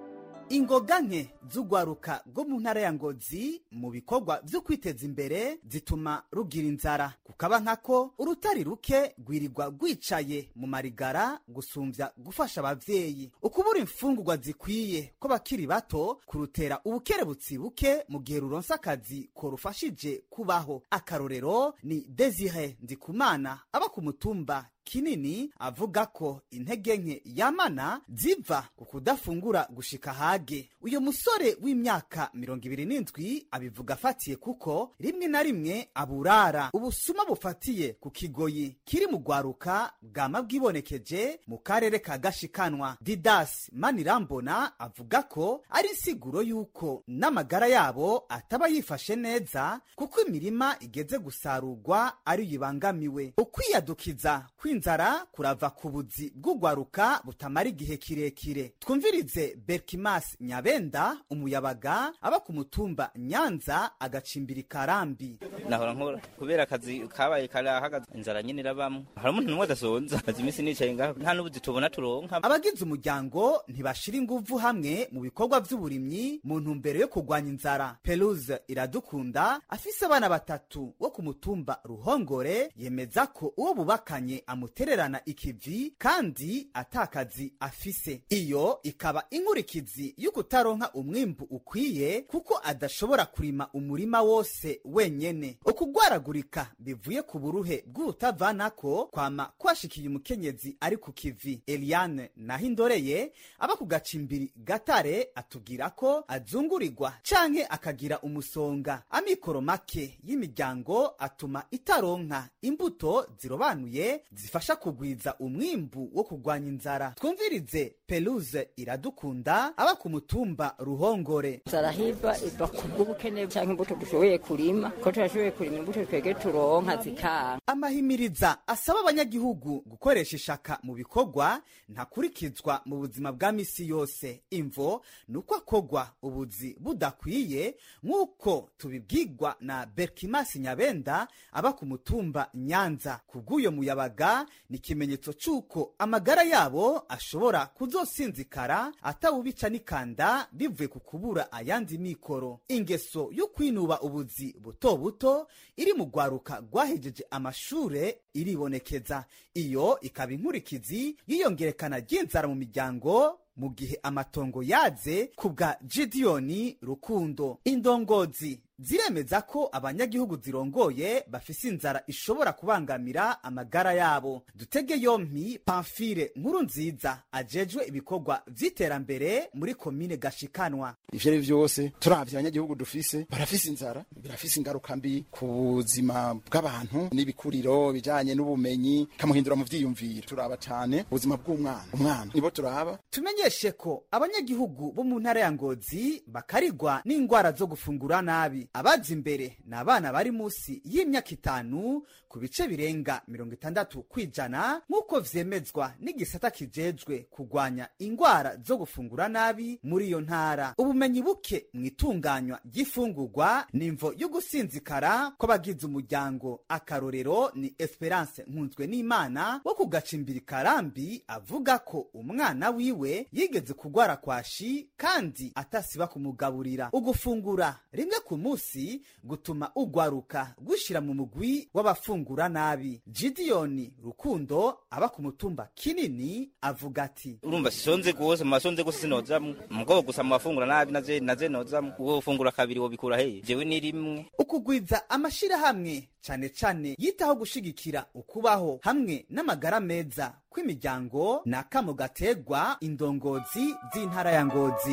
Ingoga nke z'ugwaruka rwo mu ntara ya Ngozi mu bikorwa vyo kwiteza imbere zituma rugira inzara, kukaba nkako urutari ruke rwirirwa rwicaye mu marigara gusumvya gufasha abavyeyi. Ukubura imfungurwa zikwiye ko bakiri bato kurutera ubukerebutsi buke mu gihe ruronsa akazi ko rufashije kubaho. Akarorero ni Desire Ndikumana aba ku mutumba Kinini avuga ko intege nke yamana ziva ku kudafungura gushika hage. Uyo musore w'imyaka mirongo ibiri n'indwi abivuga afatiye kuko rimwe na rimwe aburara. Ubusuma bufatiye ku kigoyi kiri mu gwaruka bwama bwibonekeje mu karere ka Gashikanwa. Didas Manirambona avuga ko ari insiguro yuko n'amagara yabo ataba yifashe neza kuko imirima igeze gusarurwa ari yibangamiwe. Ukwiyadukiza kw'inzara kurava ku buzi bw'ugwaruka butamara igihe kirekire. Twumvirize Berkimas Nyabenda umuyabaga aba ku mutumba Nyanza agacimbiri Karambi. Nahora nkora kubera akazi kabaye karahagaze inzara nyine irabamwe. Hari umuntu numwe adasonza azi imisi nicaye ngaho nta n'ubuzi tubona turonka. Abagize umuryango ntibashira inguvu hamwe mu bikorwa by'uburimyi mu ntumbero yo kugwanya inzara. Peluze Iradukunda afise abana batatu wo ku mutumba Ruhongore yemeza ko uwo bubakanye amutererana ikivi kandi atakazi afise. Iyo ikaba inkurikizi y'ukutaronka umwimbu ukwiye kuko adashobora kurima umurima wose wenyene. Ukugwaragurika bivuye ku buruhe bw'utavanako kwama kwashikiye umukenyezi ari ku kivi. Eliane Nahindoreye aba ku gacimbiri Gatare atubwira ko azungurirwa canke akagira umusonga. Amikoro make y'imiryango atuma itaronka imbuto zirobanuye zifasha kugwiza umwimbu wo kugwanya inzara. Twumvirize Peluze Iradukunda aba ku mutumba Ruhongore. Zarahiva iva kubw'ubukene canke imbuto dushoboye kurima ko turashoboye kurima imbuto twege turonka zikanga. Amahimiriza asaba abanyagihugu gukoresha ishaka mu bikorwa ntakurikizwa mu buzima bwa misi yose. Imvo nuko akogwa ubuzi budakwiye nk'uko tubibwirwa na Berkimas Nyabenda aba ku mutumba Nyanza. Kubw'uyo muyabaga ni ikimenyetso c'uko amagara yabo ashobora kuzosinzikara atawubica n'ikanda bivuye ku kubura ayandi mikoro. Ingeso yo kwinuba ubuzi buto buto iri mu gwaruka rwahejeje amashure iribonekeza. Iyo ikaba inkurikizi yiyongerekana ry'inzara mu miryango mu gihe amatongo yaze kubwa Gideoni Rukundo. Indongozi ziremeza ko abanyagihugu zirongoye bafise inzara ishobora kubangamira amagara yabo. Dutege yompi Pamphile Nkurunziza ajejwe ibikorwa vy'iterambere muri komine Gashikanwa. Ivyo ari vyose turavye abanyagihugu dufise barafise inzara, birafise ingaruka mbi ku buzima bw'abantu n'ibikuriro bijanye n'ubumenyi kamuhindura mu vyiyumviro. Turaba cane ubuzima bw'umwana, umwana nibo turaba. Tumenyeshe ko abanyagihugu bo mu ntara ya Ngozi bakarigwa n'ingwara zo gufungura nabi. Abazi imbere na abana bari musi y'imyaka itanu ku bice birenga mirongo itandatu kwijana nk'uko vyemezwa n'igisata kijejwe kugwanya ingwara zo gufungura nabi muri iyo ntara. Ubumenyi buke mwitunganywa ry'ifungurwa nimvo yo gusinzikara ko bagize umuryango. Akarorero ni Esperance Nkunzwe n'Imana wo kugacimbiri Karambi avuga ko umwana wiwe yigeze kugwara kwashi kandi atasiba kumugaburira. Ugufungura rimwe ku musi gutuma ugwaruka gushira mu mugwi w'abafungura nabi. Gideoni Rukundo aba ku mutumba Kinini avuga ati urumva sisonze gose masonze gose sinozamwe mugabo gusa mu bafungura nabi naze naze nozamwe uwo fungura kabiri wo bikura heye jewe ni rimwe. Ukugwiza amashira hamwe cane cane yitaho gushigikira ukubaho hamwe n'amagara meza kw'imiryango nakamo gategwa indongozi z'intara ya Ngozi.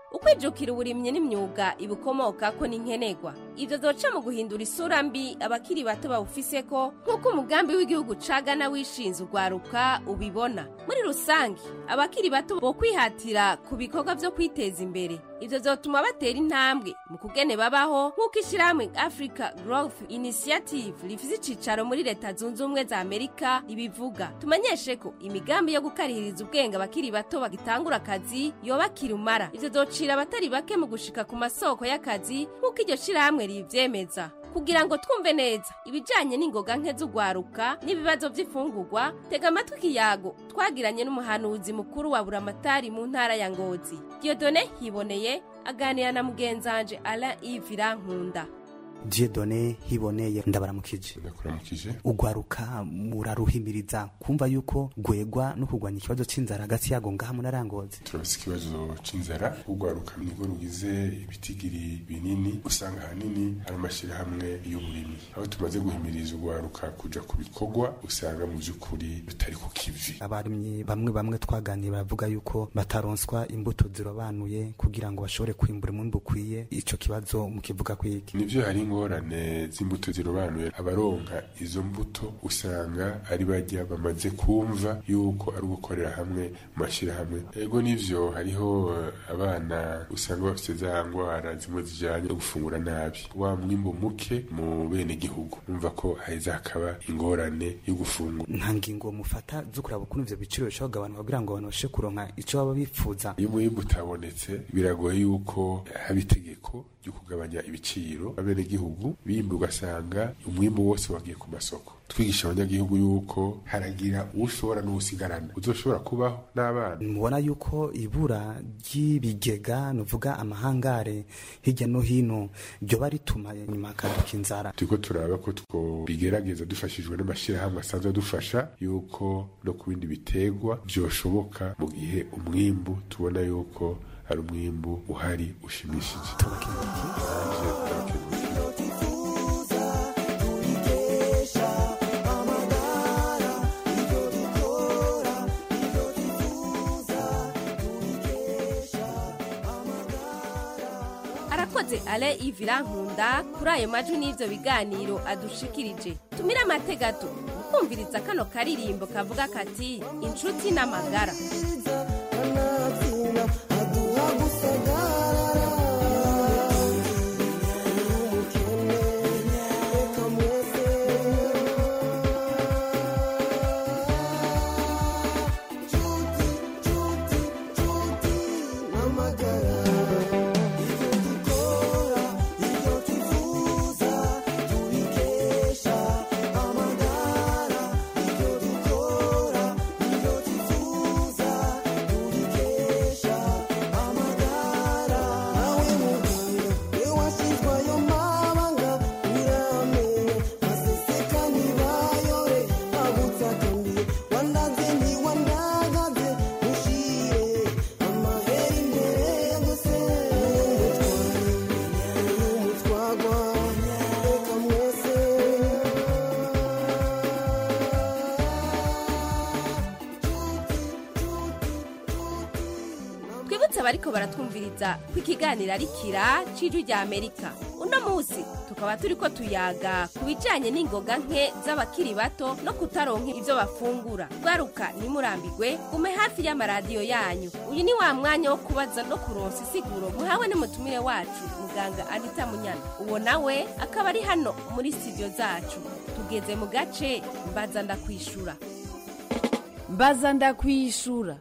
ukwijukira uburimyi n'imyuga ibukomoka ko n'inkenegwa. Ivyo zoca mu guhindura isura mbi abakiri bato bawufise ko nk'uko umugambi w'igihugu ca Ghana wishinze urwaruka ubibona. Muri rusangi abakiri bato bo kwihatira ku bikorwa vyo kwiteza imbere. Ivyo zotuma batera intambwe mu kugene babaho nk'uko ishirahamwe Africa Growth Initiative rifise icicaro muri Leta Zunze Ubumwe za Amerika ibivuga. Tumenyeshe ko imigambi yo gukarihiriza ubwenge abakiri bato bagitangura akazi yoba kirumara. Ivyo zocira abatari bake mu gushika ku masoko y'akazi nk'uko iryo shirahamwe rivyemeza. Kugira ngo twumve neza ibijanye n'ingoga nke z'ugwaruka n'ibibazo vy'ifungurwa, tega amatwi kiyago twagiranye n'umuhanuzi mukuru wa Buramatari mu ntara ya Ngozi. Dieudonné Hiboneye aganira na mugenzanje Alain Yves Rankunda. Dieudonné Hiboneye ndabaramukije. Ndakuramukije. Ugwaruka muraruhimiriza kumva yuko gwegwa no kugwanya ikibazo c'inzara hagati yago ngaha munarangoze. Turafise ikibazo c'inzara, ugwaruka nibwo rugize ibitigiri binini, usanga hanini ari amashira hamwe y'uburimyi. Aho tumaze guhimiriza ugwaruka kuja ku bikorwa, usanga mu by'ukuri bitari ku kivi. Abarimyi bamwe bamwe twaganira bavuga yuko bataronswa imbuto zirobanuye kugira ngo bashobore kwimbura umwimbu ukwiye. Ico kibazo mukivuga kwiki? Nivyo hari ingorane z'imbuto zirobanuye. Abaronka izo mbuto usanga ari bajya bamaze kumva yuko ari gukorera hamwe mu mashira hamwe. Ego nivyo hariho abana usanga bafite za ngwara zimwe zijanye no gufungura nabi, wa mwimbo muke mu bene gihugu, umva ko haiza hakaba ingorane yo gufungura. Nta ngingo mufata zo kuraba ukuntu ivyo biciro bishobora kugabanuka kugira ngo abantu bashe kuronka ico baba bifuza? Iyo mwimbo utabonetse biragoye yuko haba itegeko ryo kugabanya ibiciro. Abene gihugu bimba ugasanga umwimbo wose wagiye ku masoko. Twigisha abanyagihugu yuko haragira ushobora n'usigarana uzoshobora kubaho n'abana. Mubona yuko ibura ry'ibigega nuvuga amahangare hirya no hino byo barituma nyuma kaduka inzara. Tuko turaba ko two bigerageza dufashijwe n'amashira hamwe asanzwe dufasha yuko no kubindi bitegwa byoshoboka mu gihe umwimbu tubona yuko ari umwimbu uhari ushimishije. Arakoze Alain Yves Rankunda kuri ayo majwi n'ivyo biganiro adushikirije. Tumira amategato ukumviriza kano karirimbo kavuga kati inshuti n'amagara. Bariko baratwumviriza kwikiganira rikira cijwi rya Amerika. Uno musi tukaba turiko tuyaga kubijanye n'ingoga nke z'abakiri bato no kutaronka ivyo bafungura. Gwaruka nimurambigwe gume hafi y'amaradiyo yanyu. Uyu ni wa mwanya wo kubaza no kuronsa isiguro muhawe n'umutumire wacu muganga Anita Munyana. Uwo nawe akaba ari hano muri studio zacu. Tugeze mu gace mbaza ndakwishura. Mbaza ndakwishura.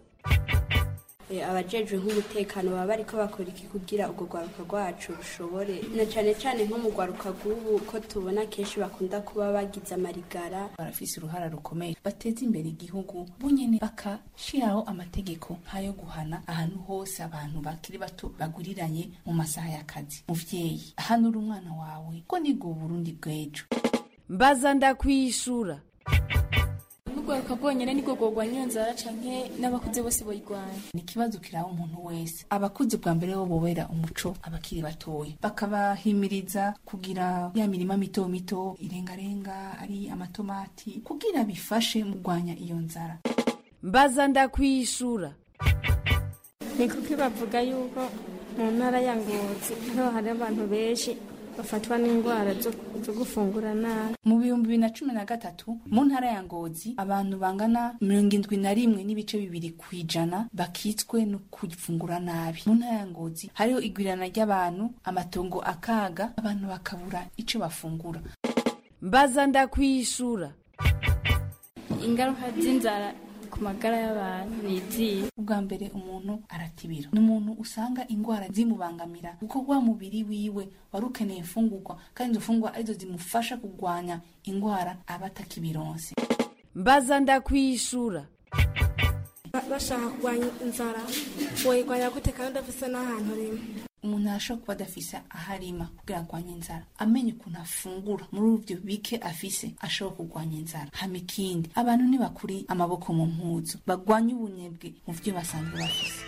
Abajejwe nk'umutekano baba bariko bakora iki kugira ubwo gwaruka rwacu rushobore na cane cane nko mu gwaruka gubu ko tubona kenshi bakunda kuba bagize amarigara. Barafise uruhara rukomeye bateza imbere igihugu bunyene bakashiraho amategeko nkayo guhana ahantu hose abantu bakiri bato baguriranye mu masaha y'akazi. Muvyeyi ahanura umwana wawe ko nigo Burundi bw'ejo. Mbaza ndakwishura. Ugwaruka bwonyene niko gogwanya inzara canke n'abakuze bose boyigwanya. Ni kibazo kiraho umuntu wese. Abakuze bwa mbere bo bobera umuco abakiri batoye bakabahimiriza kugira ya mirima mito mito irengarenga ari amatomati kugira bifashe mu gwanya iyo nzara. Mbaza ndakwishura. Ni kuki bavuga yuko mu ntara ya Ngozi niho hari abantu benshi bafatwa n'indwara zo gufungura nabi. Mu bihumbi bibiri na cumi na gatatu mu ntara ya Ngozi abantu bangana mirongo indwi na rimwe n'ibice bibiri kw'ijana bakitswe no kufungura nabi. Mu ntara ya Ngozi hariho igwirana ry'abantu, amatongo akaga, abantu bakabura ico bafungura. Mbaza ndakwishura. Ingaruka z'inzara ku magara y'abantu niziye. Ubwa mbere umuntu aratibira, ni umuntu usanga ingwara zimubangamira kuko wa mubiri wiwe wari ukeneye imfungurwa kandi izo fungurwa arizo zimufasha kugwanya ingwara aba atakibironse. Mbaza ndakwishura. Bashaka kugwanya inzara woyigwanya gute kandi afise n'ahantu rimwe? Umuntu arashobora kuba adafise aharima kugira agwanye inzara, amenye ukuntu afungura muri ivyo bike afise ashobora kugwanya inzara. Hama ikindi, abantu ntibakuri amaboko mu mpuzu, bagwanye ubunebwe mu vyo basanzwe bafise.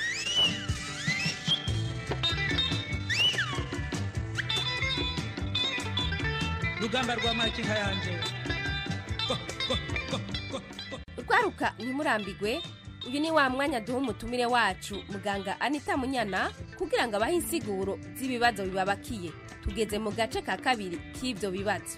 Rugamba rwa makinka yanje. Urwaruka ntimurambigwe, uyu ni wa mwanya duha umutumire wacu muganga Anita Munyana kugira ngo abahe insiguro z'ibibazo bibabakiye. Tugeze mu gace ka kabiri k'ivyo bibazo.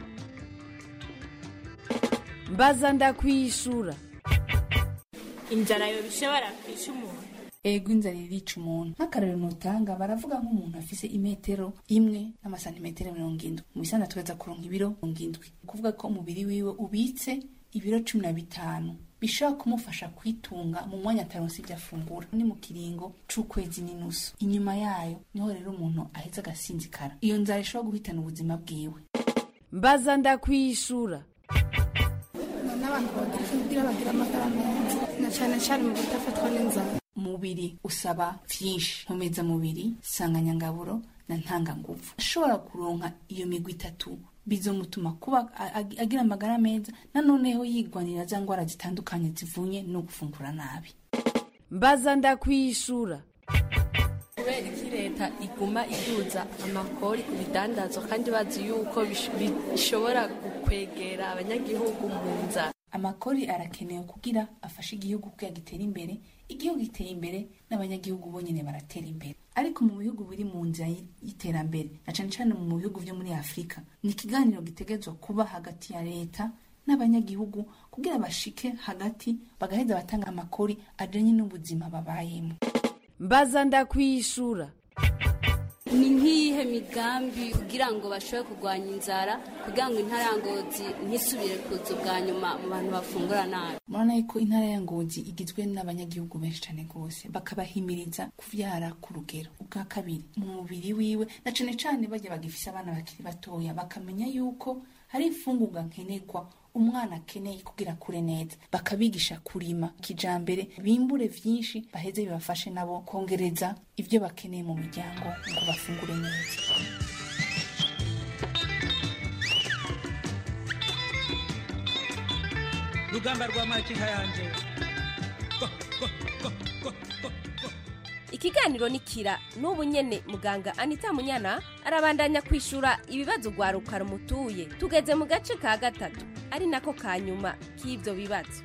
Mbaza ndakwishura. Inzara yo bishobora kwisha umuntu? Ego inzara irica umuntu. Nk'akarero notanga baravuga nk'umuntu afise imetero imwe n'amasantimetero mirongo indwi. Mu bisana tweza kuronka ibiro mirongo indwi. Kuvuga ko umubiri wiwe ubitse ibiro cumi na bitanu. Bishobora kumufasha kwitunga mu mwanya ataronse ibyo afungura. Ni mu kiringo c'ukwezi n'inusu. Inyuma yayo niho rero umuntu aheza agasinzikara. Iyo nzara ishobora guhitana ubuzima bwiwe. Mbaza ndakwishura. N'abantu bagira bagira amagara meza na cyane cyane mu gutafatwa n'inzara. Umubiri usaba vyinshi, nkomeza mubiri, sanganyangaburo na ntanganguvu. Ashobora kuronka iyo migwi itatu bizomutuma kuba agira amagara meza, nanoneho yigwanira za ngwara zitandukanye zivunye no gufungura nabi. Mbaza ndakwishura. Kubera iki leta iguma iduza amakori ku bidandazo kandi bazi yuko bishobora gukwegera abanyagihugu mu nzara? Amakori arakenewe kugira afashe igihugu kugira gitera imbere. Igihugu giteye imbere n'abanyagihugu bonyene baratera imbere. Ariko mu bihugu biri mu nzira y'iterambere na cane cane mu bihugu vyo muri Afrika, ni ikiganiro gitegezwa kuba hagati ya leta n'abanyagihugu kugira bashike hagati bagaheza batanga amakori ajanye n'ubuzima babayemo. Mbaza ndakwishura. Ni nkihe migambi kugira ngo bashobore kugwanya inzara kugira ngo intara ya Ngozi ntisubire kuza bwa nyuma mu bantu bafungura nabi? Murana yuko intara ya Ngozi igizwe n'abanyagihugu benshi cyane gose, bakabahimiriza kuvyara ku rugero. Ubwa kabiri, mu mubiri wiwe na cane cane bajya bagifisa abana bakiri batoya bakamenya yuko hari ifungurwa nkenerwa umwana akeneye kugira kure neza, bakabigisha kurima kijambere, bimbure vyinshi baheze bibafashe nabo kongereza ivyo bakeneye mu miryango ngo bafungure neza. Rugamba rwa makinka yanje. Ikiganiro nikira n'ubu nyene muganga Anita Munyana arabandanya kwishura ibibazo gwaruka rumutuye. Tugeze mu gace ka gatatu ari nako kanyuma k'ivyo bibazo.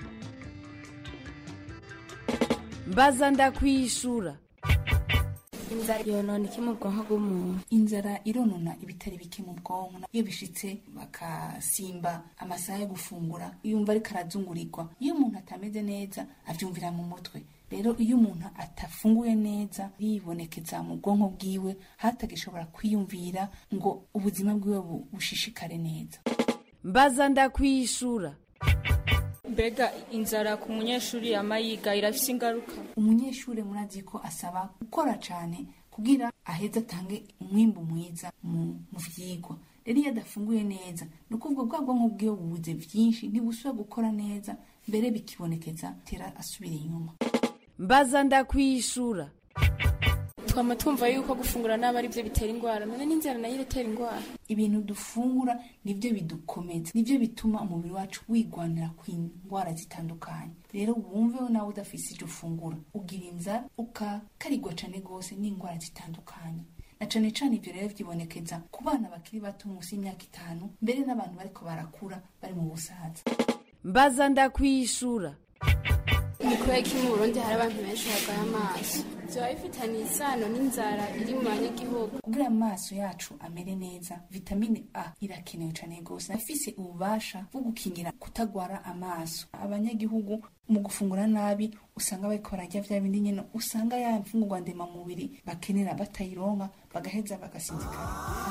Mbaza ndakwishura. Inzara yonona iki mu bwonko bw'umuntu? Inzara ironona ibitari bike mu bwonko. Iyo bishitse bakasimba amasaha yo gufungura, yumva ari karazungurirwa. Iyo umuntu atameze neza avyumvira mu mutwe. Rero iyo umuntu atafunguye neza yibonekeza mu bwonko bwiwe, hatagishobora kwiyumvira ngo ubuzima bwiwe bushishikare neza. Mbaza ndakwishura. Mbega inzara ku munyeshuri yamayiga irafise ingaruka? Umunyeshuri murazi ko asaba gukora cyane kugira aheza atange umwimbu mwiza mu vyigwa. Rero iyo adafunguye neza nukuvuga bwa bwonko bwiwe bubuze vyinshi, ntibusubira gukora neza, mbere bikibonekeza tera asubira inyuma. Mbaza ndakwishura. Twama twumva yuko gufungura nabi ari byo bitera ingwara, none n'inzara nayo iratera ingwara. Ibintu dufungura nivyo bidukomeza, nivyo bituma umubiri wacu wigwanira kw'ingwara zitandukanye. Rero wumve nawe udafise icyo ufungura, ugira inzara ukakarigwa cane gose n'ingwara zitandukanye. Na cane cane ivyo rero vyibonekeza ku bana bakiri bato munsi y'imyaka itanu, mbere n'abantu bariko barakura bari mu busaza. Mbaza ndakwishura. Ni kubera ko mu Burundi hari abantu benshi barwaye amaso? vyoba bifitanye isano n'inzara iri mu banyagihugu. Kugira amaso yacu amere neza, vitamine A irakenewe cane gose, afise ububasha bwo gukingira kutagwara amaso. Abanyagihugu mu gufungura nabi usanga bariko bararya vya bindi nyene usanga ya mfungurwa ndema mubiri bakenera batayironka bagaheza bagasinzikana.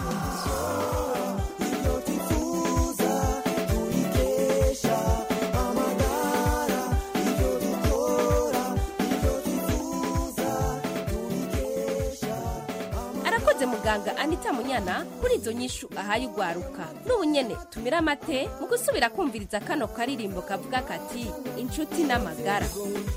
Arakoze muganga Anita Munyana kuri izo nyishu ahaye ugwaruka. N'ubu nyene tumira amate mu gusubira kumviriza kano karirimbo kavuga kati inshuti n'amagara.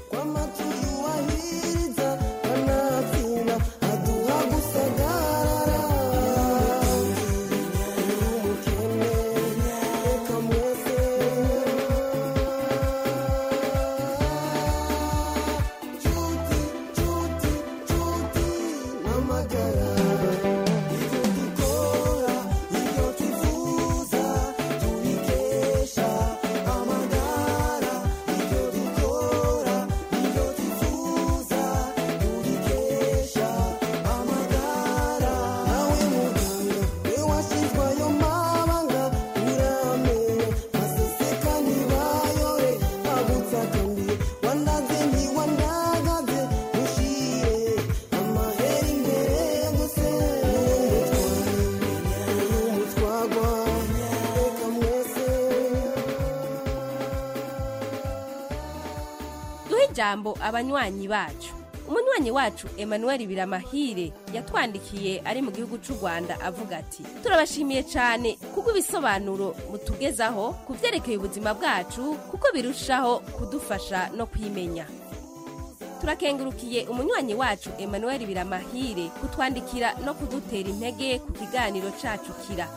Jambo abanywanyi bacu. Umunywanyi wacu Emmanuel Biramahire yatwandikiye ari mu gihugu cy'u Rwanda avuga ati turabashimiye cyane kuko ibisobanuro mutugezaho kuvyerekeye ubuzima bwacu kuko birushaho kudufasha no kwimenya. Turakengurukiye umunywanyi wacu Emmanuel Biramahire kutwandikira no kudutera intege ku kiganiro cacu kira.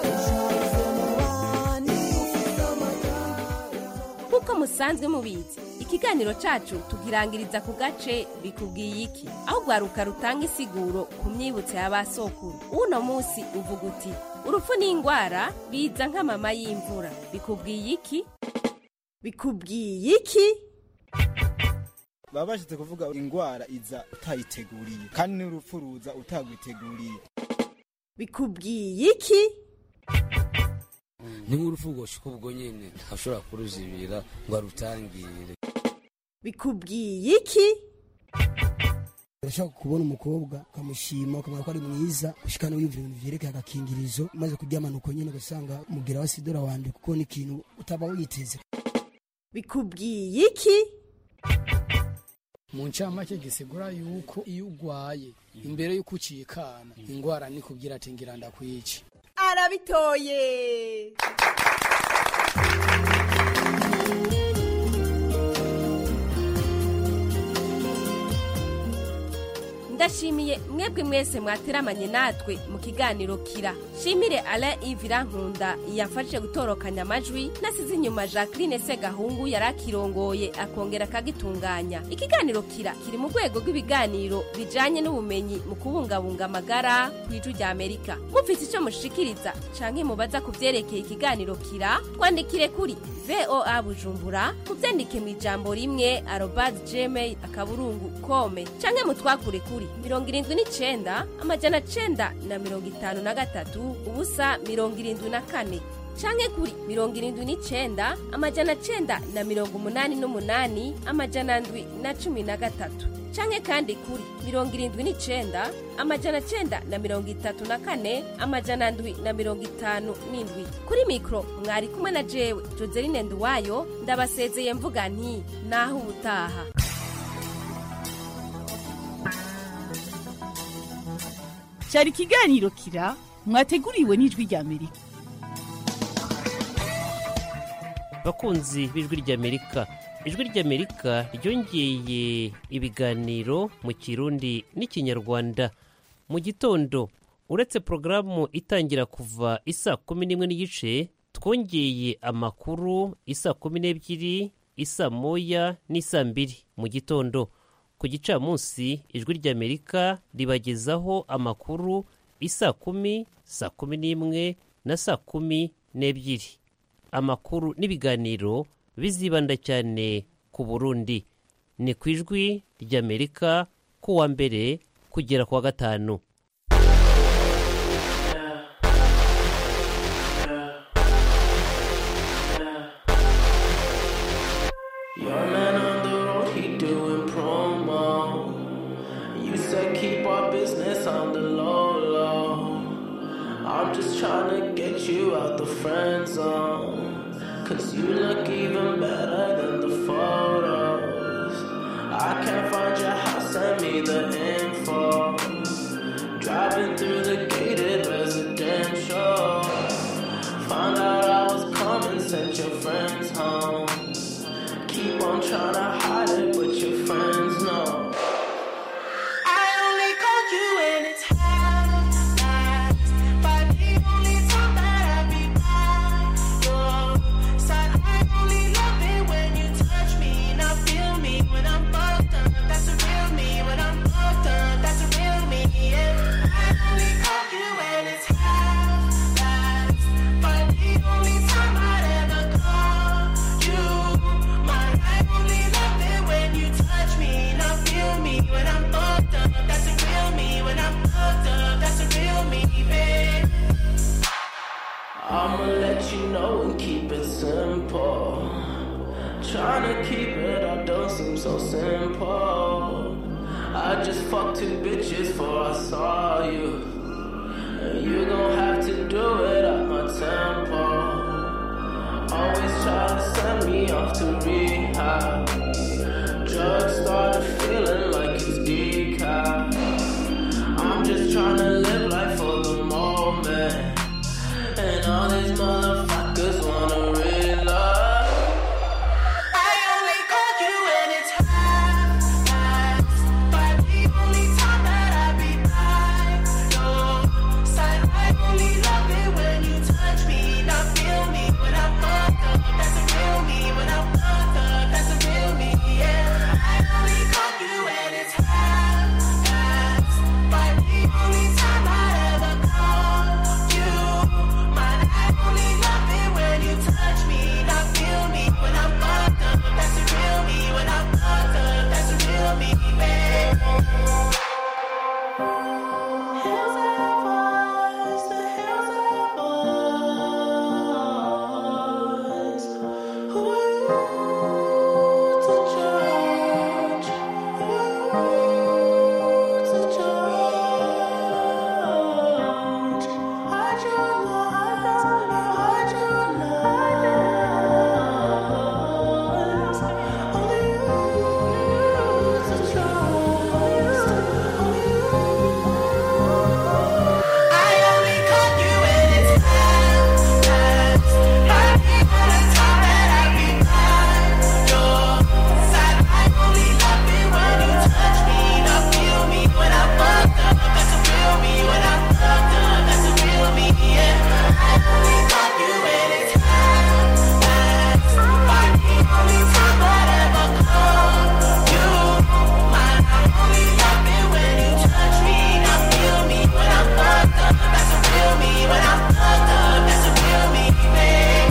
Kuko musanzwe mubizi ikiganiro cacu tugirangiriza ku gace bikubwiye iki aho gwaruka rutanga isiguro ku myibutso y'abasokuru. Uno munsi uvuga uti urupfu n'ingwara biza nk'amama y'imvura. Bikubwiye iki? Bikubwiye iki? Babashitse kuvuga ingwara iza utayiteguriye kandi n'urupfu ruza utagwiteguriye. Bikubwiye iki? Ni nk'urupfu goshuka ubwo nyene ashobora kuruzibira ngo arutangire. Bikubwiye iki? Urashaka kubona umukobwa ukamushima ukamenya ko ari mwiza ushikana wiyumvira ibintu vyerekeye agakingirizo maze kuryamana uko nyene ugasanga mugira wa sidora wande kuko ni ikintu utaba witeze. Bikubwiye iki? Mu ncamake gisigura yuko iyo ugwaye imbere yuko ucikana ingwara ni kubwira ati ngira ndakwici. Arabitoye. Ndashimiye mwebwe mwese mwateramanye natwe mu kiganiro kira. Shimire Alain Ivira Nkunda yafashe gutorokanya amajwi nasize inyuma Jacqueline Segahungu yarakirongoye akongera kagitunganya. Ikiganiro kira kiri mu rwego rw'ibiganiro bijanye n'ubumenyi mu kubungabunga amagara kw'ijwi rya Amerika. Mufite ico mushikiriza canke mubaza kuvyerekeye ikiganiro kira twandikire kuri V O A Bujumbura kuvyandike mu ijambo rimwe arobase gmail akaburungu kome canke mutwakure kuri mirongo irindwi n'icenda amajana cenda na mirongo itanu na gatatu ubusa mirongo irindwi na kane canke kuri mirongo irindwi n'icenda amajana cenda na mirongo umunani n'umunani amajana ndwi na cumi na gatatu canke kandi kuri mirongo irindwi n'icenda amajana cenda na mirongo itatu na kane amajana ndwi na mirongo itanu n'indwi. Kuri mikro mwari kumwe na jewe Joseline Nduwayo ndabasezeye mvuga nti naho ubutaha. Cyari ikiganiro kira mwateguriwe n'ijwi rya Amerika. Bakunzi b'ijwi rya Amerika, ijwi rya Amerika ryongeye ibiganiro mu Kirundi n'Ikinyarwanda mu gitondo. Uretse programu itangira kuva isa kumi n'imwe n'igice, twongeye amakuru isa kumi n'ebyiri, isa moya n'isa mbiri mu gitondo. Ku gicamunsi ijwi rya Amerika ribagezaho amakuru isa kumi, saa kumi n'imwe na saa kumi n'ebyiri. Amakuru n'ibiganiro bizibanda cyane ku Burundi. Ni ku ijwi rya Amerika ku wa mbere kugera ku wa gatanu. Your man on the road, he doing promo. You said keep our business on the low, low. I'm just trying to get you out the friend zone. Cause you look even better than the photos. I can't find your house, send me the info. Driving through the gated residential. Found out I was coming, sent your friends home. Keep on trying to hide it, but your friends know. I only called you when it's half past, but the only time that I be by your side. I only love it when you touch me, not feel me when I'm fucked up. That's a real me. When I'm fucked up, that's a real me. Yeah. I only called you when it's half past, but the only time I'd ever call you. I only love it when you touch me, not feel me when I'm fucked up. That's a real me. When I'm fucked up, that's a real me, babe. I'ma let you know and keep it simple. Trying to keep it up don't seem so simple. I just fucked two bitches before I saw you, and you gon' have to do it at my tempo. Always try to send me off to rehab. Drugs started feeling like it's decaf. I'm just trying to live life for the moment, and all these motherfuckers wanna reload. I only called you when it's half past, but the only time that I be by your side. I only love it when you touch me, not feel me when I'm fucked up. That's a real me. When I'm fucked up, that's a real me. Yeah. I only call you when it's half past, but the only time I ever call you mine. I only love it when you touch me, not feel me when I'm fucked up. That's a real me. When I'm fucked up, that's a real me, babe. Hills have eyes, the hills have eyes. Who are you to judge? Who are you to judge? Hide your lies, hide your lies. Only you to trust. Only you. I only call you when it's half past, but the only time that I be by your side. I only love it when you touch me, not feel me when I'm fucked up. That's a real me. When I'm fucked up, that's a real me. Yeah. I only call you when it's half past, but the only time I'd ever call you mine. I only love it when you touch me, not feel me when I'm fucked up. That's a real me. When I'm fucked up, that's a real me, babe.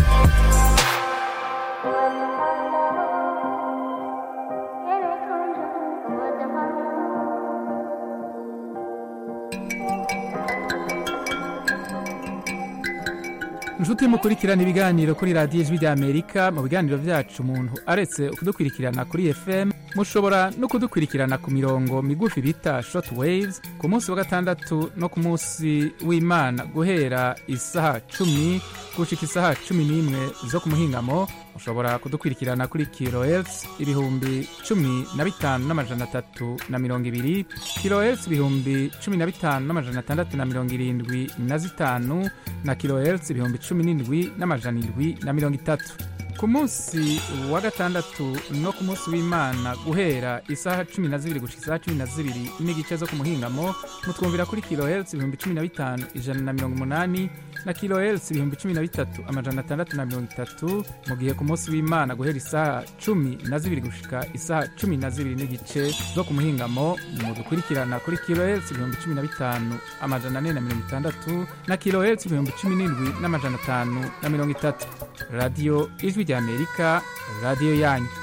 inshuti mukurikirana ibiganiro kuri radiyo ijwi ry'amerika. Mu biganiro byacu umuntu aretse kudukurikirana kuri F M, mushobora no kudukurikirana ku mirongo migufi bita short waves ku munsi wa gatandatu no ku munsi w'Imana guhera isaha cumi gushika isaha cumi n'imwe zo ku muhingamo. Mushobora kudukurikirana kuri kilohertz ibihumbi cumi na bitanu n'amajana atatu na mirongo ibiri, kilohertz ibihumbi cumi na bitanu n'amajana atandatu na mirongo irindwi na zitanu, na kilohertz ibihumbi cumi n'indwi n'amajana indwi na mirongo itatu. Ku munsi wa gatandatu no ku munsi w'Imana guhera isaha cumi na zibiri gushika isaha cumi na zibiri n'igice zo ku muhingamo, mutwumvira kuri kilohertz ibihumbi cumi na bitanu ijana na mirongo umunani, na kilohertz ibihumbi cumi na bitatu amajana atandatu na mirongo itatu. Mu gihe ku munsi w'Imana guhera isaha cumi na zibiri gushika isaha cumi na zibiri n'igice zo ku muhingamo, mudukurikirana kuri kilohertz ibihumbi cumi na bitanu amajana ane na mirongo itandatu, na kilohertz ibihumbi cumi n'indwi n'amajana atanu na mirongo itatu. Radio Ijwi ry'Amerika, radio yanyu.